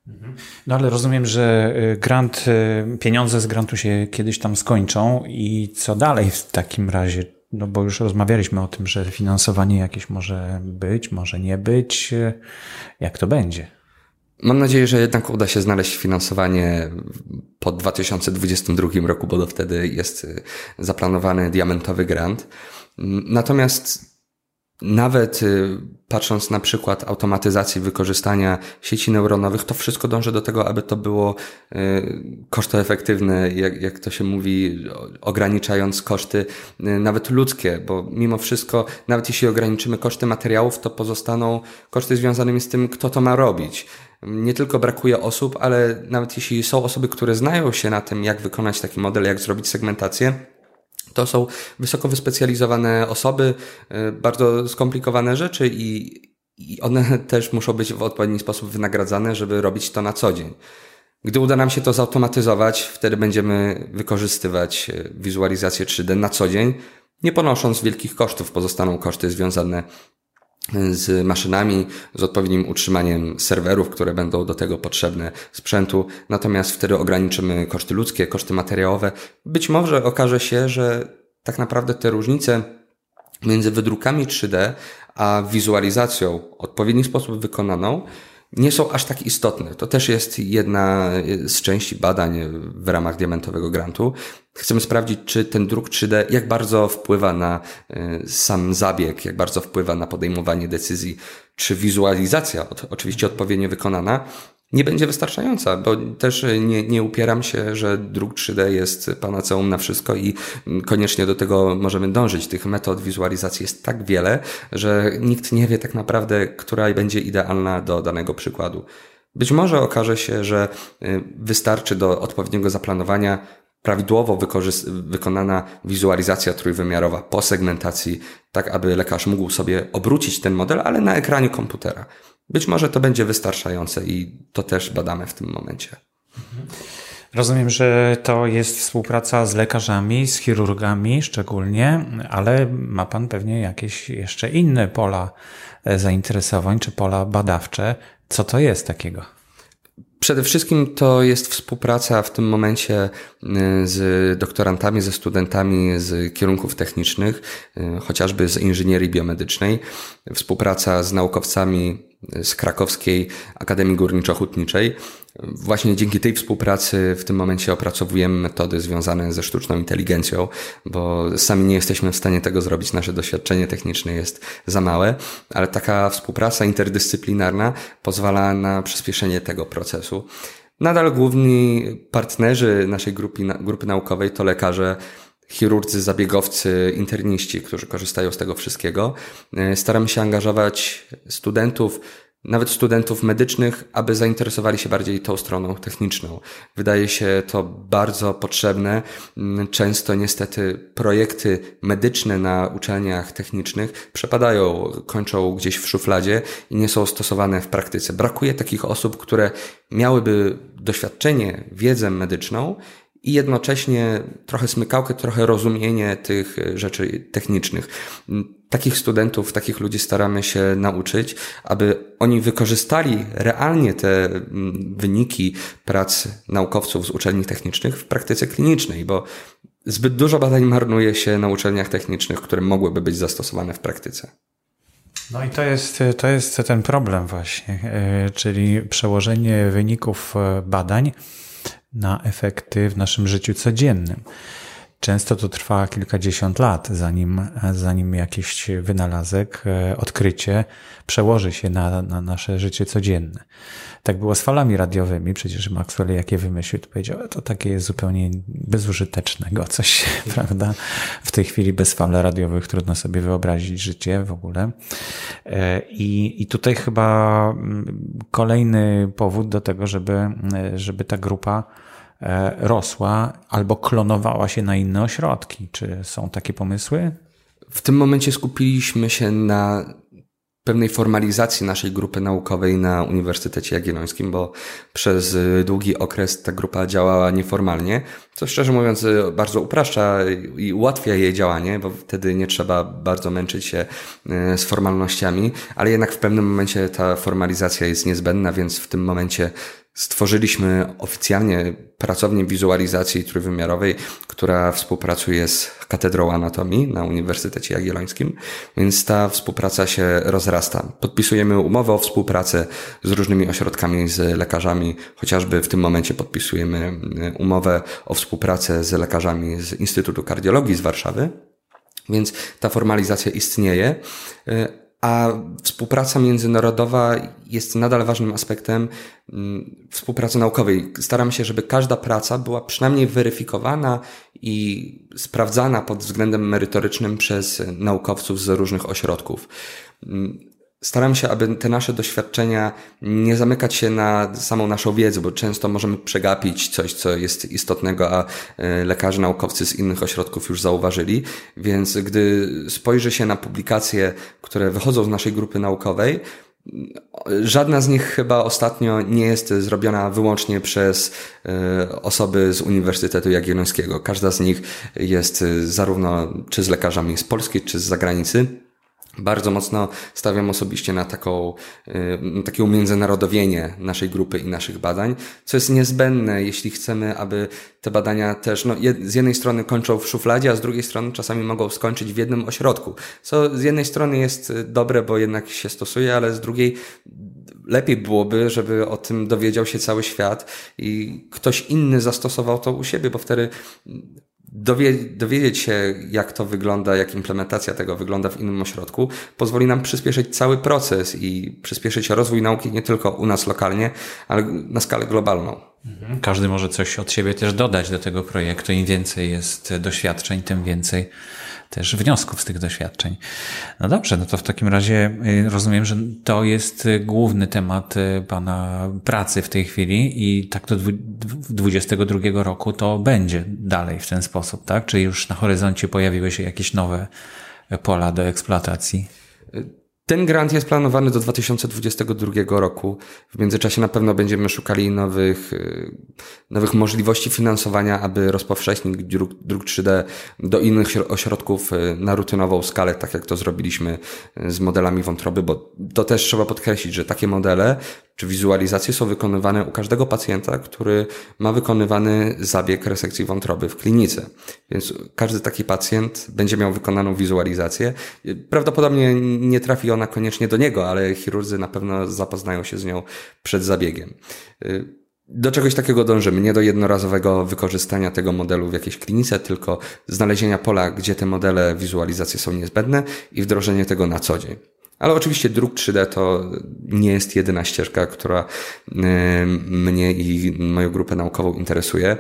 No ale rozumiem, że grant, pieniądze z grantu się kiedyś tam skończą i co dalej w takim razie? No bo już rozmawialiśmy o tym, że finansowanie jakieś może być, może nie być. Jak to będzie? Mam nadzieję, że jednak uda się znaleźć finansowanie po dwa tysiące dwudziestym drugim roku, bo do wtedy jest zaplanowany diamentowy grant. Natomiast nawet patrząc na przykład automatyzacji wykorzystania sieci neuronowych, to wszystko dąży do tego, aby to było kosztoefektywne, jak, jak to się mówi, ograniczając koszty nawet ludzkie, bo mimo wszystko, nawet jeśli ograniczymy koszty materiałów, to pozostaną koszty związane z tym, kto to ma robić. Nie tylko brakuje osób, ale nawet jeśli są osoby, które znają się na tym, jak wykonać taki model, jak zrobić segmentację, to są wysoko wyspecjalizowane osoby, bardzo skomplikowane rzeczy i, i one też muszą być w odpowiedni sposób wynagradzane, żeby robić to na co dzień. Gdy uda nam się to zautomatyzować, wtedy będziemy wykorzystywać wizualizację trzy D na co dzień, nie ponosząc wielkich kosztów. Pozostaną koszty związane z maszynami, z odpowiednim utrzymaniem serwerów, które będą do tego potrzebne, sprzętu, natomiast wtedy ograniczymy koszty ludzkie, koszty materiałowe. Być może okaże się, że tak naprawdę te różnice między wydrukami trzy D a wizualizacją w odpowiedni sposób wykonaną nie są aż tak istotne. To też jest jedna z części badań w ramach diamentowego grantu. Chcemy sprawdzić, czy ten druk trzy D, jak bardzo wpływa na sam zabieg, jak bardzo wpływa na podejmowanie decyzji, czy wizualizacja, oczywiście odpowiednio wykonana, nie będzie wystarczająca, bo też nie, nie upieram się, że druk trzy D jest panaceum na wszystko i koniecznie do tego możemy dążyć. Tych metod wizualizacji jest tak wiele, że nikt nie wie tak naprawdę, która będzie idealna do danego przykładu. Być może okaże się, że wystarczy do odpowiedniego zaplanowania prawidłowo wykorzy- wykonana wizualizacja trójwymiarowa po segmentacji, tak aby lekarz mógł sobie obrócić ten model, ale na ekranie komputera. Być może to będzie wystarczające i to też badamy w tym momencie. Rozumiem, że to jest współpraca z lekarzami, z chirurgami szczególnie, ale ma Pan pewnie jakieś jeszcze inne pola zainteresowań czy pola badawcze. Co to jest takiego? Przede wszystkim to jest współpraca w tym momencie z doktorantami, ze studentami z kierunków technicznych, chociażby z inżynierii biomedycznej, współpraca z naukowcami z Krakowskiej Akademii Górniczo-Hutniczej. Właśnie dzięki tej współpracy w tym momencie opracowujemy metody związane ze sztuczną inteligencją, bo sami nie jesteśmy w stanie tego zrobić, nasze doświadczenie techniczne jest za małe, ale taka współpraca interdyscyplinarna pozwala na przyspieszenie tego procesu. Nadal główni partnerzy naszej grupy, grupy naukowej to lekarze, chirurdzy, zabiegowcy, interniści, którzy korzystają z tego wszystkiego. Staramy się angażować studentów, nawet studentów medycznych, aby zainteresowali się bardziej tą stroną techniczną. Wydaje się to bardzo potrzebne. Często niestety projekty medyczne na uczelniach technicznych przepadają, kończą gdzieś w szufladzie i nie są stosowane w praktyce. Brakuje takich osób, które miałyby doświadczenie, wiedzę medyczną i jednocześnie trochę smykałkę, trochę rozumienie tych rzeczy technicznych. Takich studentów, takich ludzi staramy się nauczyć, aby oni wykorzystali realnie te wyniki prac naukowców z uczelni technicznych w praktyce klinicznej, bo zbyt dużo badań marnuje się na uczelniach technicznych, które mogłyby być zastosowane w praktyce. No i to jest, to jest ten problem właśnie, czyli przełożenie wyników badań na efekty w naszym życiu codziennym. Często to trwa kilkadziesiąt lat, zanim, zanim jakiś wynalazek, odkrycie przełoży się na, na nasze życie codzienne. Tak było z falami radiowymi. Przecież Maxwell, jak je wymyślił, to powiedział, to takie jest zupełnie bezużytecznego coś, prawda? W tej chwili bez fal radiowych trudno sobie wyobrazić życie w ogóle. I, i tutaj chyba kolejny powód do tego, żeby, żeby ta grupa rosła albo klonowała się na inne ośrodki. Czy są takie pomysły? W tym momencie skupiliśmy się na pewnej formalizacji naszej grupy naukowej na Uniwersytecie Jagiellońskim, bo przez długi okres ta grupa działała nieformalnie, co szczerze mówiąc bardzo upraszcza i ułatwia jej działanie, bo wtedy nie trzeba bardzo męczyć się z formalnościami, ale jednak w pewnym momencie ta formalizacja jest niezbędna, więc w tym momencie Stworzyliśmy oficjalnie pracownię wizualizacji trójwymiarowej, która współpracuje z Katedrą Anatomii na Uniwersytecie Jagiellońskim, więc ta współpraca się rozrasta. Podpisujemy umowy o współpracę z różnymi ośrodkami, z lekarzami, chociażby w tym momencie podpisujemy umowę o współpracę z lekarzami z Instytutu Kardiologii z Warszawy, więc ta formalizacja istnieje. A współpraca międzynarodowa jest nadal ważnym aspektem współpracy naukowej. Staramy się, żeby każda praca była przynajmniej weryfikowana i sprawdzana pod względem merytorycznym przez naukowców z różnych ośrodków. Staram się, aby te nasze doświadczenia nie zamykać się na samą naszą wiedzę, bo często możemy przegapić coś, co jest istotnego, a lekarze, naukowcy z innych ośrodków już zauważyli. Więc gdy spojrzy się na publikacje, które wychodzą z naszej grupy naukowej, żadna z nich chyba ostatnio nie jest zrobiona wyłącznie przez osoby z Uniwersytetu Jagiellońskiego. Każda z nich jest zarówno czy z lekarzami z Polski, czy z zagranicy. Bardzo mocno stawiam osobiście na taką, na takie umiędzynarodowienie naszej grupy i naszych badań, co jest niezbędne, jeśli chcemy, aby te badania też, no, z jednej strony kończą w szufladzie, a z drugiej strony czasami mogą skończyć w jednym ośrodku, co z jednej strony jest dobre, bo jednak się stosuje, ale z drugiej lepiej byłoby, żeby o tym dowiedział się cały świat i ktoś inny zastosował to u siebie, bo wtedy Dowie, dowiedzieć się, jak to wygląda, jak implementacja tego wygląda w innym ośrodku, pozwoli nam przyspieszyć cały proces i przyspieszyć rozwój nauki nie tylko u nas lokalnie, ale na skalę globalną. Każdy może coś od siebie też dodać do tego projektu. Im więcej jest doświadczeń, tym więcej też wniosków z tych doświadczeń. No dobrze, no to w takim razie rozumiem, że to jest główny temat pana pracy w tej chwili i tak do dwudziestego drugiego roku to będzie dalej w ten sposób, tak? Czy już na horyzoncie pojawiły się jakieś nowe pola do eksploatacji? Ten grant jest planowany do dwa tysiące dwudziestego drugiego roku. W międzyczasie na pewno będziemy szukali nowych, nowych możliwości finansowania, aby rozpowszechnić druk, druk trzy D do innych ośrodków na rutynową skalę, tak jak to zrobiliśmy z modelami wątroby, bo to też trzeba podkreślić, że takie modele czy wizualizacje są wykonywane u każdego pacjenta, który ma wykonywany zabieg resekcji wątroby w klinice. Więc każdy taki pacjent będzie miał wykonaną wizualizację. Prawdopodobnie nie trafi ona koniecznie do niego, ale chirurdzy na pewno zapoznają się z nią przed zabiegiem. Do czegoś takiego dążymy, nie do jednorazowego wykorzystania tego modelu w jakiejś klinice, tylko znalezienia pola, gdzie te modele wizualizacji są niezbędne i wdrożenie tego na co dzień. Ale oczywiście druk trzy D to nie jest jedyna ścieżka, która mnie i moją grupę naukową interesuje.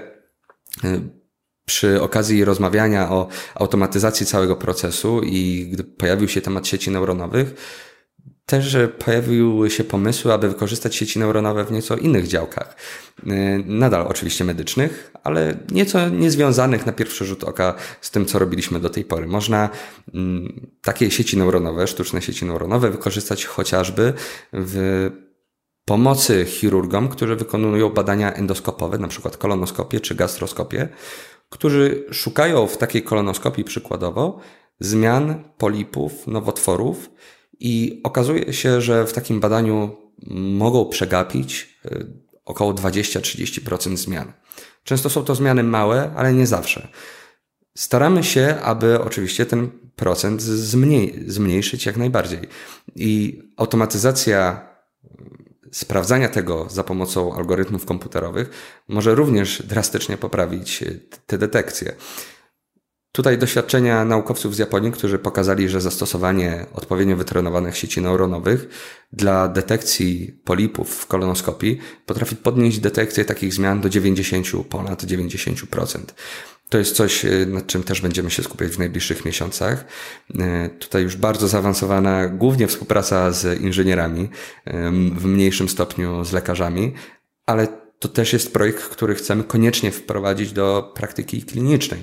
Przy okazji rozmawiania o automatyzacji całego procesu i gdy pojawił się temat sieci neuronowych, też pojawiły się pomysły, aby wykorzystać sieci neuronowe w nieco innych działkach. Nadal oczywiście medycznych, ale nieco niezwiązanych na pierwszy rzut oka z tym, co robiliśmy do tej pory. Można takie sieci neuronowe, sztuczne sieci neuronowe wykorzystać chociażby w pomocy chirurgom, którzy wykonują badania endoskopowe, na przykład kolonoskopię czy gastroskopię, którzy szukają w takiej kolonoskopii przykładowo zmian polipów, nowotworów i okazuje się, że w takim badaniu mogą przegapić około dwadzieścia do trzydziestu procent zmian. Często są to zmiany małe, ale nie zawsze. Staramy się, aby oczywiście ten procent zmniej, zmniejszyć jak najbardziej. I automatyzacja sprawdzania tego za pomocą algorytmów komputerowych może również drastycznie poprawić te detekcje. Tutaj doświadczenia naukowców z Japonii, którzy pokazali, że zastosowanie odpowiednio wytrenowanych sieci neuronowych dla detekcji polipów w kolonoskopii potrafi podnieść detekcję takich zmian do dziewięćdziesiąt, ponad dziewięćdziesiąt procent. To jest coś, nad czym też będziemy się skupiać w najbliższych miesiącach. Tutaj już bardzo zaawansowana głównie współpraca z inżynierami, w mniejszym stopniu z lekarzami, ale to też jest projekt, który chcemy koniecznie wprowadzić do praktyki klinicznej.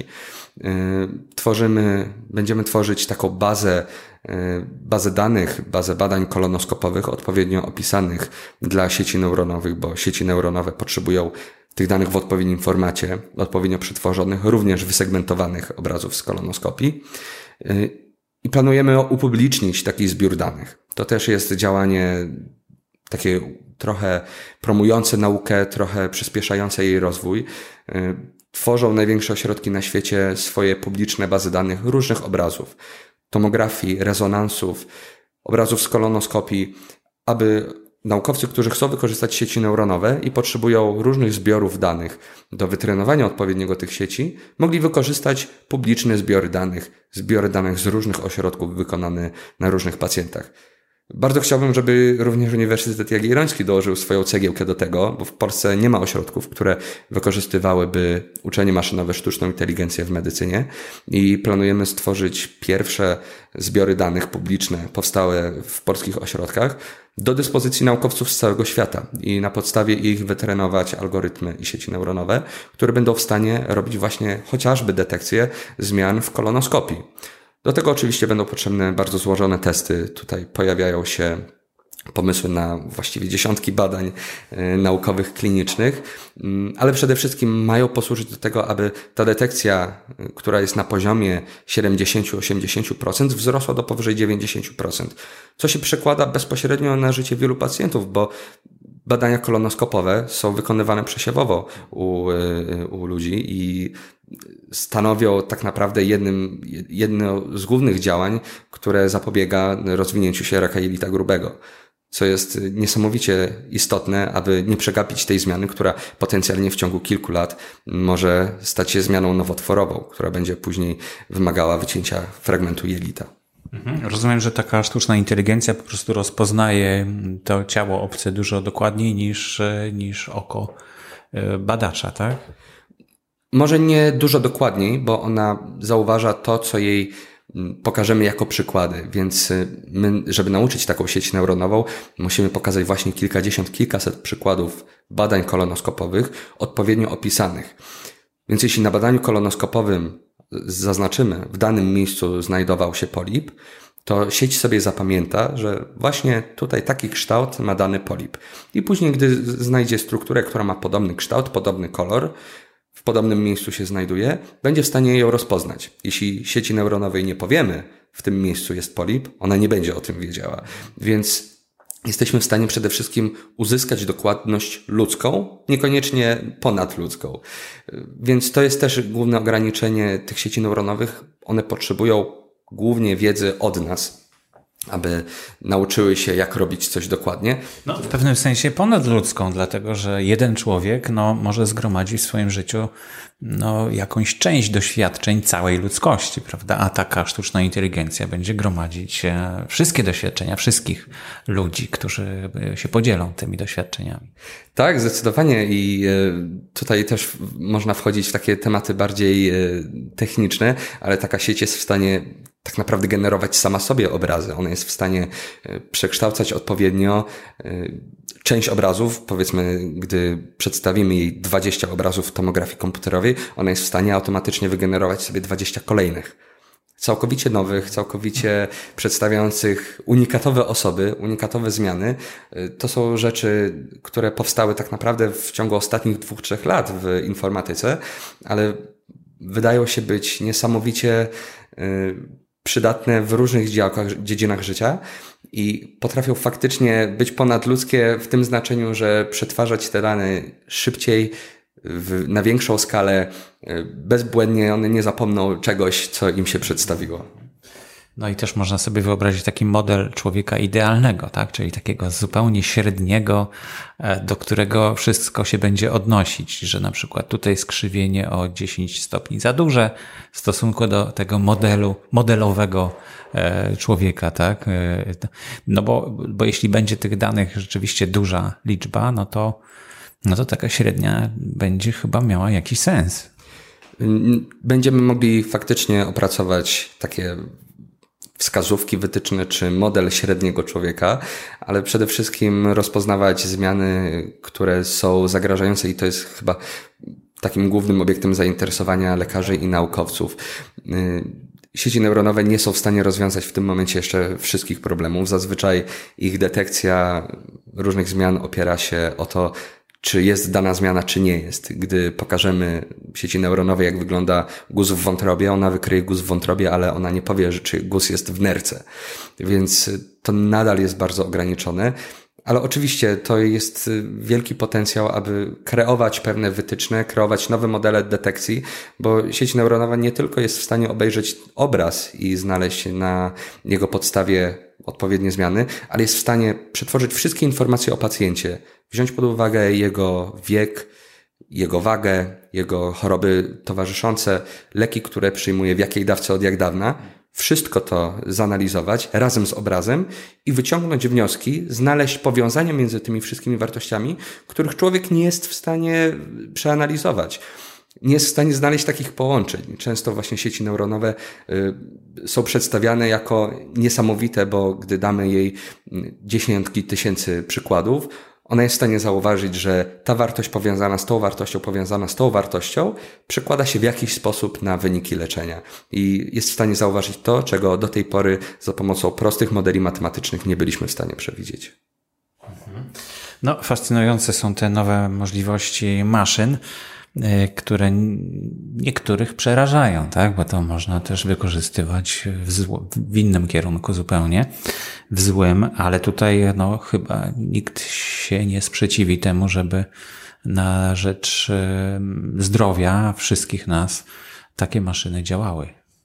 Tworzymy, będziemy tworzyć taką bazę, bazę danych, bazę badań kolonoskopowych odpowiednio opisanych dla sieci neuronowych, bo sieci neuronowe potrzebują tych danych w odpowiednim formacie, odpowiednio przetworzonych, również wysegmentowanych obrazów z kolonoskopii. I planujemy upublicznić taki zbiór danych. To też jest działanie takie trochę promujące naukę, trochę przyspieszające jej rozwój. Tworzą największe ośrodki na świecie swoje publiczne bazy danych różnych obrazów, tomografii, rezonansów, obrazów z kolonoskopii, aby naukowcy, którzy chcą wykorzystać sieci neuronowe i potrzebują różnych zbiorów danych do wytrenowania odpowiedniego tych sieci, mogli wykorzystać publiczne zbiory danych, zbiory danych z różnych ośrodków wykonane na różnych pacjentach. Bardzo chciałbym, żeby również Uniwersytet Jagielloński dołożył swoją cegiełkę do tego, bo w Polsce nie ma ośrodków, które wykorzystywałyby uczenie maszynowe, sztuczną inteligencję w medycynie i planujemy stworzyć pierwsze zbiory danych publiczne powstałe w polskich ośrodkach do dyspozycji naukowców z całego świata i na podstawie ich wytrenować algorytmy i sieci neuronowe, które będą w stanie robić właśnie chociażby detekcję zmian w kolonoskopii. Do tego oczywiście będą potrzebne bardzo złożone testy. Tutaj pojawiają się pomysły na właściwie dziesiątki badań y, naukowych, klinicznych, y, ale przede wszystkim mają posłużyć do tego, aby ta detekcja, y, która jest na poziomie siedemdziesiąt do osiemdziesięciu procent, wzrosła do powyżej dziewięćdziesięciu procent, co się przekłada bezpośrednio na życie wielu pacjentów, bo badania kolonoskopowe są wykonywane przesiewowo u, y, u ludzi i stanowią tak naprawdę jednym, jedno z głównych działań, które zapobiega rozwinięciu się raka jelita grubego, co jest niesamowicie istotne, aby nie przegapić tej zmiany, która potencjalnie w ciągu kilku lat może stać się zmianą nowotworową, która będzie później wymagała wycięcia fragmentu jelita. Rozumiem, że taka sztuczna inteligencja po prostu rozpoznaje to ciało obce dużo dokładniej niż, niż oko badacza, tak? Może nie dużo dokładniej, bo ona zauważa to, co jej pokażemy jako przykłady, więc my, żeby nauczyć taką sieć neuronową, musimy pokazać właśnie kilkadziesiąt, kilkaset przykładów badań kolonoskopowych odpowiednio opisanych. Więc jeśli na badaniu kolonoskopowym zaznaczymy, w danym miejscu znajdował się polip, to sieć sobie zapamięta, że właśnie tutaj taki kształt ma dany polip. I później, gdy znajdzie strukturę, która ma podobny kształt, podobny kolor, w podobnym miejscu się znajduje, będzie w stanie ją rozpoznać. Jeśli sieci neuronowej nie powiemy, w tym miejscu jest polip, ona nie będzie o tym wiedziała. Więc jesteśmy w stanie przede wszystkim uzyskać dokładność ludzką, niekoniecznie ponadludzką. Więc to jest też główne ograniczenie tych sieci neuronowych. One potrzebują głównie wiedzy od nas, aby nauczyły się, jak robić coś dokładnie. No, w pewnym sensie ponadludzką, dlatego że jeden człowiek no, może zgromadzić w swoim życiu no, jakąś część doświadczeń całej ludzkości, prawda? A taka sztuczna inteligencja będzie gromadzić wszystkie doświadczenia wszystkich ludzi, którzy się podzielą tymi doświadczeniami. Tak, zdecydowanie i tutaj też można wchodzić w takie tematy bardziej techniczne, ale taka sieć jest w stanie tak naprawdę generować sama sobie obrazy. Ona jest w stanie przekształcać odpowiednio część obrazów, powiedzmy, gdy przedstawimy jej dwadzieścia obrazów w tomografii komputerowej, ona jest w stanie automatycznie wygenerować sobie dwadzieścia kolejnych. Całkowicie nowych, całkowicie przedstawiających unikatowe osoby, unikatowe zmiany. To są rzeczy, które powstały tak naprawdę w ciągu ostatnich dwóch, trzech lat w informatyce, ale wydają się być niesamowicie przydatne w różnych działkach, dziedzinach życia i potrafią faktycznie być ponadludzkie w tym znaczeniu, że przetwarzać te dane szybciej, w, na większą skalę, bezbłędnie one nie zapomną czegoś, co im się przedstawiło. No i też można sobie wyobrazić taki model człowieka idealnego, tak? Czyli takiego zupełnie średniego, do którego wszystko się będzie odnosić, że na przykład tutaj skrzywienie o dziesięć stopni za duże w stosunku do tego modelu, modelowego człowieka, tak? No bo, bo jeśli będzie tych danych rzeczywiście duża liczba, no to, no to taka średnia będzie chyba miała jakiś sens. Będziemy mogli faktycznie opracować takie wskazówki, wytyczne czy model średniego człowieka, ale przede wszystkim rozpoznawać zmiany, które są zagrażające i to jest chyba takim głównym obiektem zainteresowania lekarzy i naukowców. Sieci neuronowe nie są w stanie rozwiązać w tym momencie jeszcze wszystkich problemów. Zazwyczaj ich detekcja różnych zmian opiera się o to, czy jest dana zmiana, czy nie jest. Gdy pokażemy sieci neuronowej, jak wygląda guz w wątrobie, ona wykryje guz w wątrobie, ale ona nie powie, czy guz jest w nerce. Więc to nadal jest bardzo ograniczone, Ale oczywiście to jest wielki potencjał, aby kreować pewne wytyczne, kreować nowe modele detekcji, bo sieć neuronowa nie tylko jest w stanie obejrzeć obraz i znaleźć na jego podstawie odpowiednie zmiany, ale jest w stanie przetworzyć wszystkie informacje o pacjencie, wziąć pod uwagę jego wiek, jego wagę, jego choroby towarzyszące, leki, które przyjmuje, w jakiej dawce, od jak dawna. Wszystko to zanalizować razem z obrazem i wyciągnąć wnioski, znaleźć powiązania między tymi wszystkimi wartościami, których człowiek nie jest w stanie przeanalizować. Nie jest w stanie znaleźć takich połączeń. Często właśnie sieci neuronowe y, są przedstawiane jako niesamowite, bo gdy damy jej dziesiątki tysięcy przykładów, ona jest w stanie zauważyć, że ta wartość powiązana z tą wartością, powiązana z tą wartością przekłada się w jakiś sposób na wyniki leczenia. I jest w stanie zauważyć to, czego do tej pory za pomocą prostych modeli matematycznych nie byliśmy w stanie przewidzieć. No, fascynujące są te nowe możliwości maszyn, które niektórych przerażają, tak? Bo to można też wykorzystywać w, zło, w innym kierunku zupełnie, w złym, ale tutaj no chyba nikt się nie sprzeciwi temu, żeby na rzecz zdrowia wszystkich nas takie maszyny działały.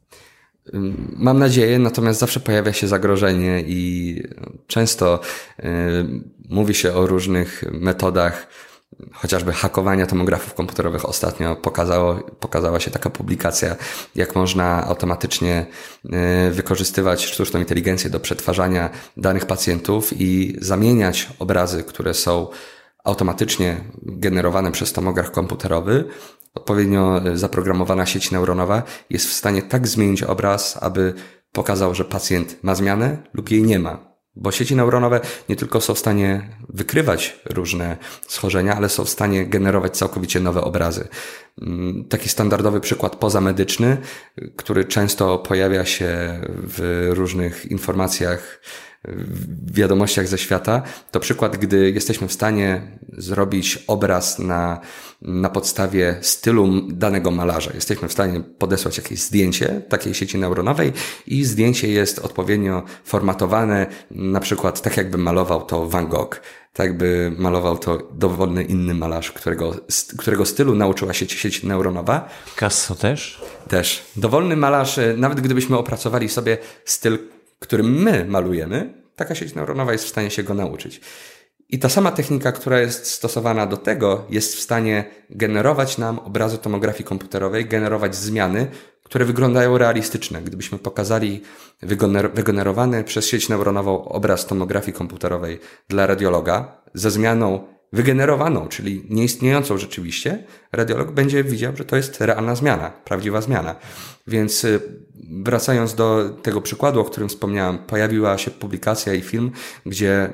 Mam nadzieję, natomiast zawsze pojawia się zagrożenie i często y, mówi się o różnych metodach, chociażby hakowania tomografów komputerowych. Ostatnio pokazało, pokazała się taka publikacja, jak można automatycznie wykorzystywać sztuczną inteligencję do przetwarzania danych pacjentów i zamieniać obrazy, które są automatycznie generowane przez tomograf komputerowy. Odpowiednio zaprogramowana sieć neuronowa jest w stanie tak zmienić obraz, aby pokazał, że pacjent ma zmianę lub jej nie ma. Bo sieci neuronowe nie tylko są w stanie wykrywać różne schorzenia, ale są w stanie generować całkowicie nowe obrazy. Taki standardowy przykład pozamedyczny, który często pojawia się w różnych informacjach, w wiadomościach ze świata, to przykład, gdy jesteśmy w stanie zrobić obraz na, na podstawie stylu danego malarza. Jesteśmy w stanie podesłać jakieś zdjęcie takiej sieci neuronowej i zdjęcie jest odpowiednio formatowane, na przykład tak jakby malował to Van Gogh, tak jakby malował to dowolny inny malarz, którego, którego stylu nauczyła się sieć neuronowa. Picasso też? Też. Dowolny malarz, nawet gdybyśmy opracowali sobie styl, którym my malujemy, taka sieć neuronowa jest w stanie się go nauczyć. I ta sama technika, która jest stosowana do tego, jest w stanie generować nam obrazy tomografii komputerowej, generować zmiany, które wyglądają realistyczne. Gdybyśmy pokazali wygener- wygenerowany przez sieć neuronową obraz tomografii komputerowej dla radiologa ze zmianą wygenerowaną, czyli nieistniejącą rzeczywiście, radiolog będzie widział, że to jest realna zmiana, prawdziwa zmiana. Więc wracając do tego przykładu, o którym wspomniałem, pojawiła się publikacja i film, gdzie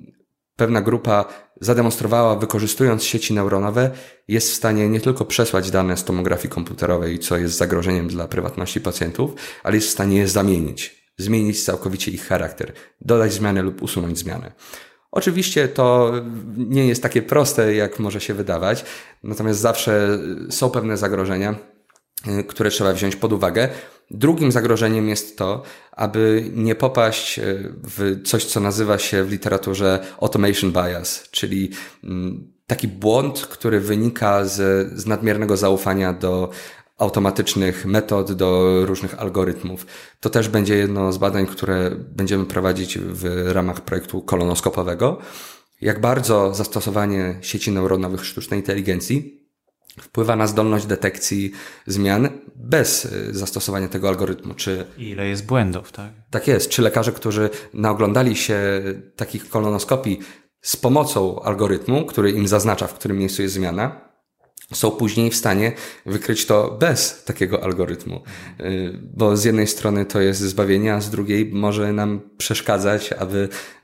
pewna grupa zademonstrowała, wykorzystując sieci neuronowe, jest w stanie nie tylko przesłać dane z tomografii komputerowej, co jest zagrożeniem dla prywatności pacjentów, ale jest w stanie je zamienić, zmienić całkowicie ich charakter, dodać zmianę lub usunąć zmianę. Oczywiście to nie jest takie proste, jak może się wydawać, natomiast zawsze są pewne zagrożenia, które trzeba wziąć pod uwagę. Drugim zagrożeniem jest to, aby nie popaść w coś, co nazywa się w literaturze automation bias, czyli taki błąd, który wynika z, z nadmiernego zaufania do automatycznych metod, do różnych algorytmów. To też będzie jedno z badań, które będziemy prowadzić w ramach projektu kolonoskopowego. Jak bardzo zastosowanie sieci neuronowych sztucznej inteligencji wpływa na zdolność detekcji zmian bez zastosowania tego algorytmu. Czy ile jest błędów, tak? Tak jest. Czy lekarze, którzy naoglądali się takich kolonoskopii z pomocą algorytmu, który im zaznacza, w którym miejscu jest zmiana, są później w stanie wykryć to bez takiego algorytmu. Bo z jednej strony to jest zbawienie, a z drugiej może nam przeszkadzać, aby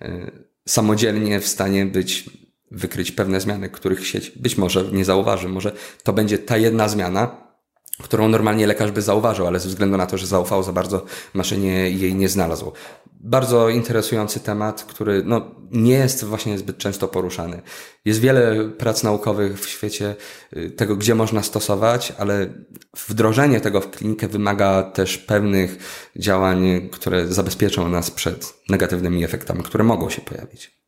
samodzielnie w stanie być, wykryć pewne zmiany, których sieć być może nie zauważy. Może to będzie ta jedna zmiana, którą normalnie lekarz by zauważył, ale ze względu na to, że zaufał za bardzo maszynie, jej nie znalazł. Bardzo interesujący temat, który no, nie jest właśnie zbyt często poruszany. Jest wiele prac naukowych w świecie tego, gdzie można stosować, ale wdrożenie tego w klinikę wymaga też pewnych działań, które zabezpieczą nas przed negatywnymi efektami, które mogą się pojawić.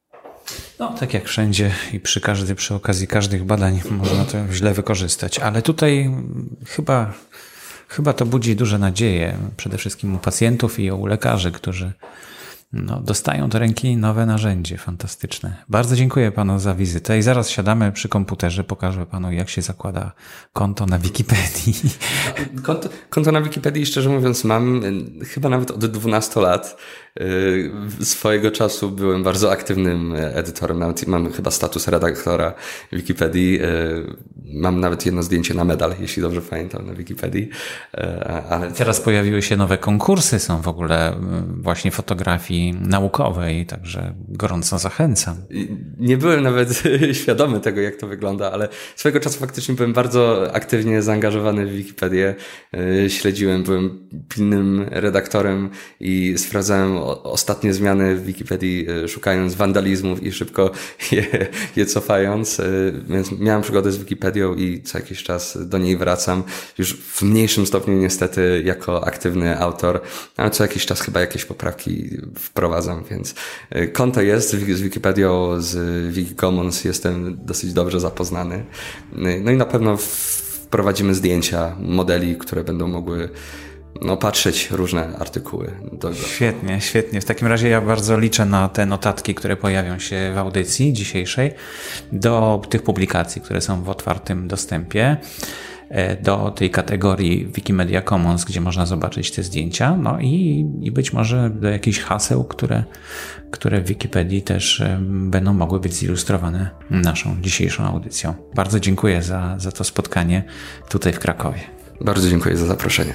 No, tak jak wszędzie i przy każdej, przy okazji każdych badań można to źle wykorzystać, ale tutaj chyba, chyba to budzi duże nadzieje, przede wszystkim u pacjentów i u lekarzy, którzy no, dostają do ręki nowe narzędzie fantastyczne. Bardzo dziękuję panu za wizytę i zaraz siadamy przy komputerze, pokażę panu, jak się zakłada konto na Wikipedii. Konto, konto na Wikipedii, szczerze mówiąc, mam chyba nawet od dwunastu lat. Swojego czasu byłem bardzo aktywnym edytorem, nawet mam chyba status redaktora Wikipedii. Mam nawet jedno zdjęcie na medal, jeśli dobrze pamiętam, na Wikipedii. Ale... Teraz pojawiły się nowe konkursy, są w ogóle właśnie fotografii naukowej, także gorąco zachęcam. Nie byłem nawet świadomy tego, jak to wygląda, ale swojego czasu faktycznie byłem bardzo aktywnie zaangażowany w Wikipedię. Śledziłem, byłem pilnym redaktorem i sprawdzałem ostatnie zmiany w Wikipedii, szukając wandalizmów i szybko je, je cofając. Więc miałem przygodę z Wikipedią i co jakiś czas do niej wracam. Już w mniejszym stopniu niestety jako aktywny autor, ale co jakiś czas chyba jakieś poprawki wprowadzam, więc konto jest z Wikipedią, z Wikicommons jestem dosyć dobrze zapoznany. No i na pewno wprowadzimy zdjęcia modeli, które będą mogły no, patrzeć różne artykuły. Do... Świetnie, świetnie. W takim razie ja bardzo liczę na te notatki, które pojawią się w audycji dzisiejszej, do tych publikacji, które są w otwartym dostępie, do tej kategorii Wikimedia Commons, gdzie można zobaczyć te zdjęcia, no i, i być może do jakichś haseł, które, które w Wikipedii też będą mogły być zilustrowane naszą dzisiejszą audycją. Bardzo dziękuję za, za to spotkanie tutaj w Krakowie. Bardzo dziękuję za zaproszenie.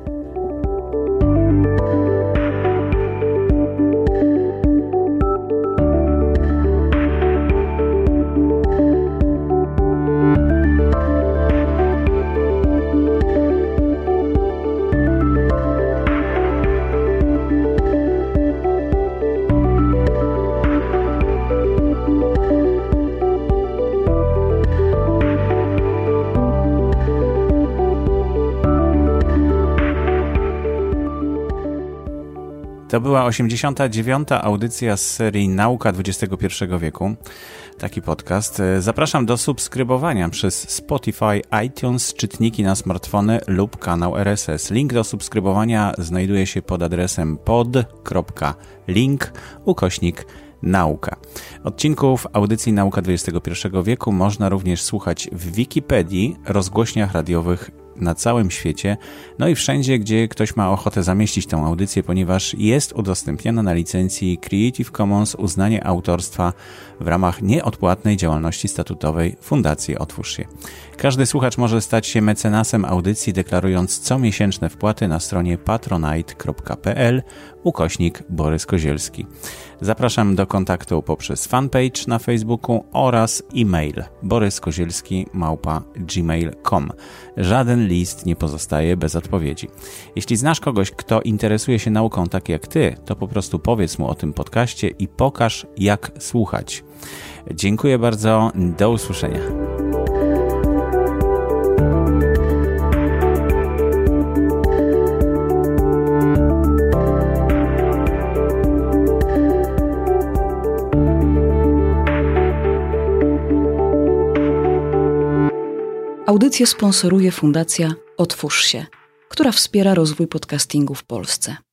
To była osiemdziesiąta dziewiąta audycja z serii Nauka dwudziestego pierwszego wieku. Taki podcast. Zapraszam do subskrybowania przez Spotify, iTunes, czytniki na smartfony lub kanał R S S. Link do subskrybowania znajduje się pod adresem pod.link ukośnik nauka. Odcinków audycji Nauka dwudziestego pierwszego wieku można również słuchać w Wikipedii, rozgłośniach radiowych na całym świecie, no i wszędzie, gdzie ktoś ma ochotę zamieścić tę audycję, ponieważ jest udostępniona na licencji Creative Commons uznanie autorstwa w ramach nieodpłatnej działalności statutowej Fundacji Otwórz się. Każdy słuchacz może stać się mecenasem audycji, deklarując comiesięczne wpłaty na stronie patronite.pl ukośnik Borys Kozielski. Zapraszam do kontaktu poprzez fanpage na Facebooku oraz e-mail boryskozielski małpa gmail kropka com. Żaden list nie pozostaje bez odpowiedzi. Jeśli znasz kogoś, kto interesuje się nauką tak jak ty, to po prostu powiedz mu o tym podcaście i pokaż, jak słuchać. Dziękuję bardzo. Do usłyszenia. Audycję sponsoruje Fundacja Otwórz się, która wspiera rozwój podcastingu w Polsce.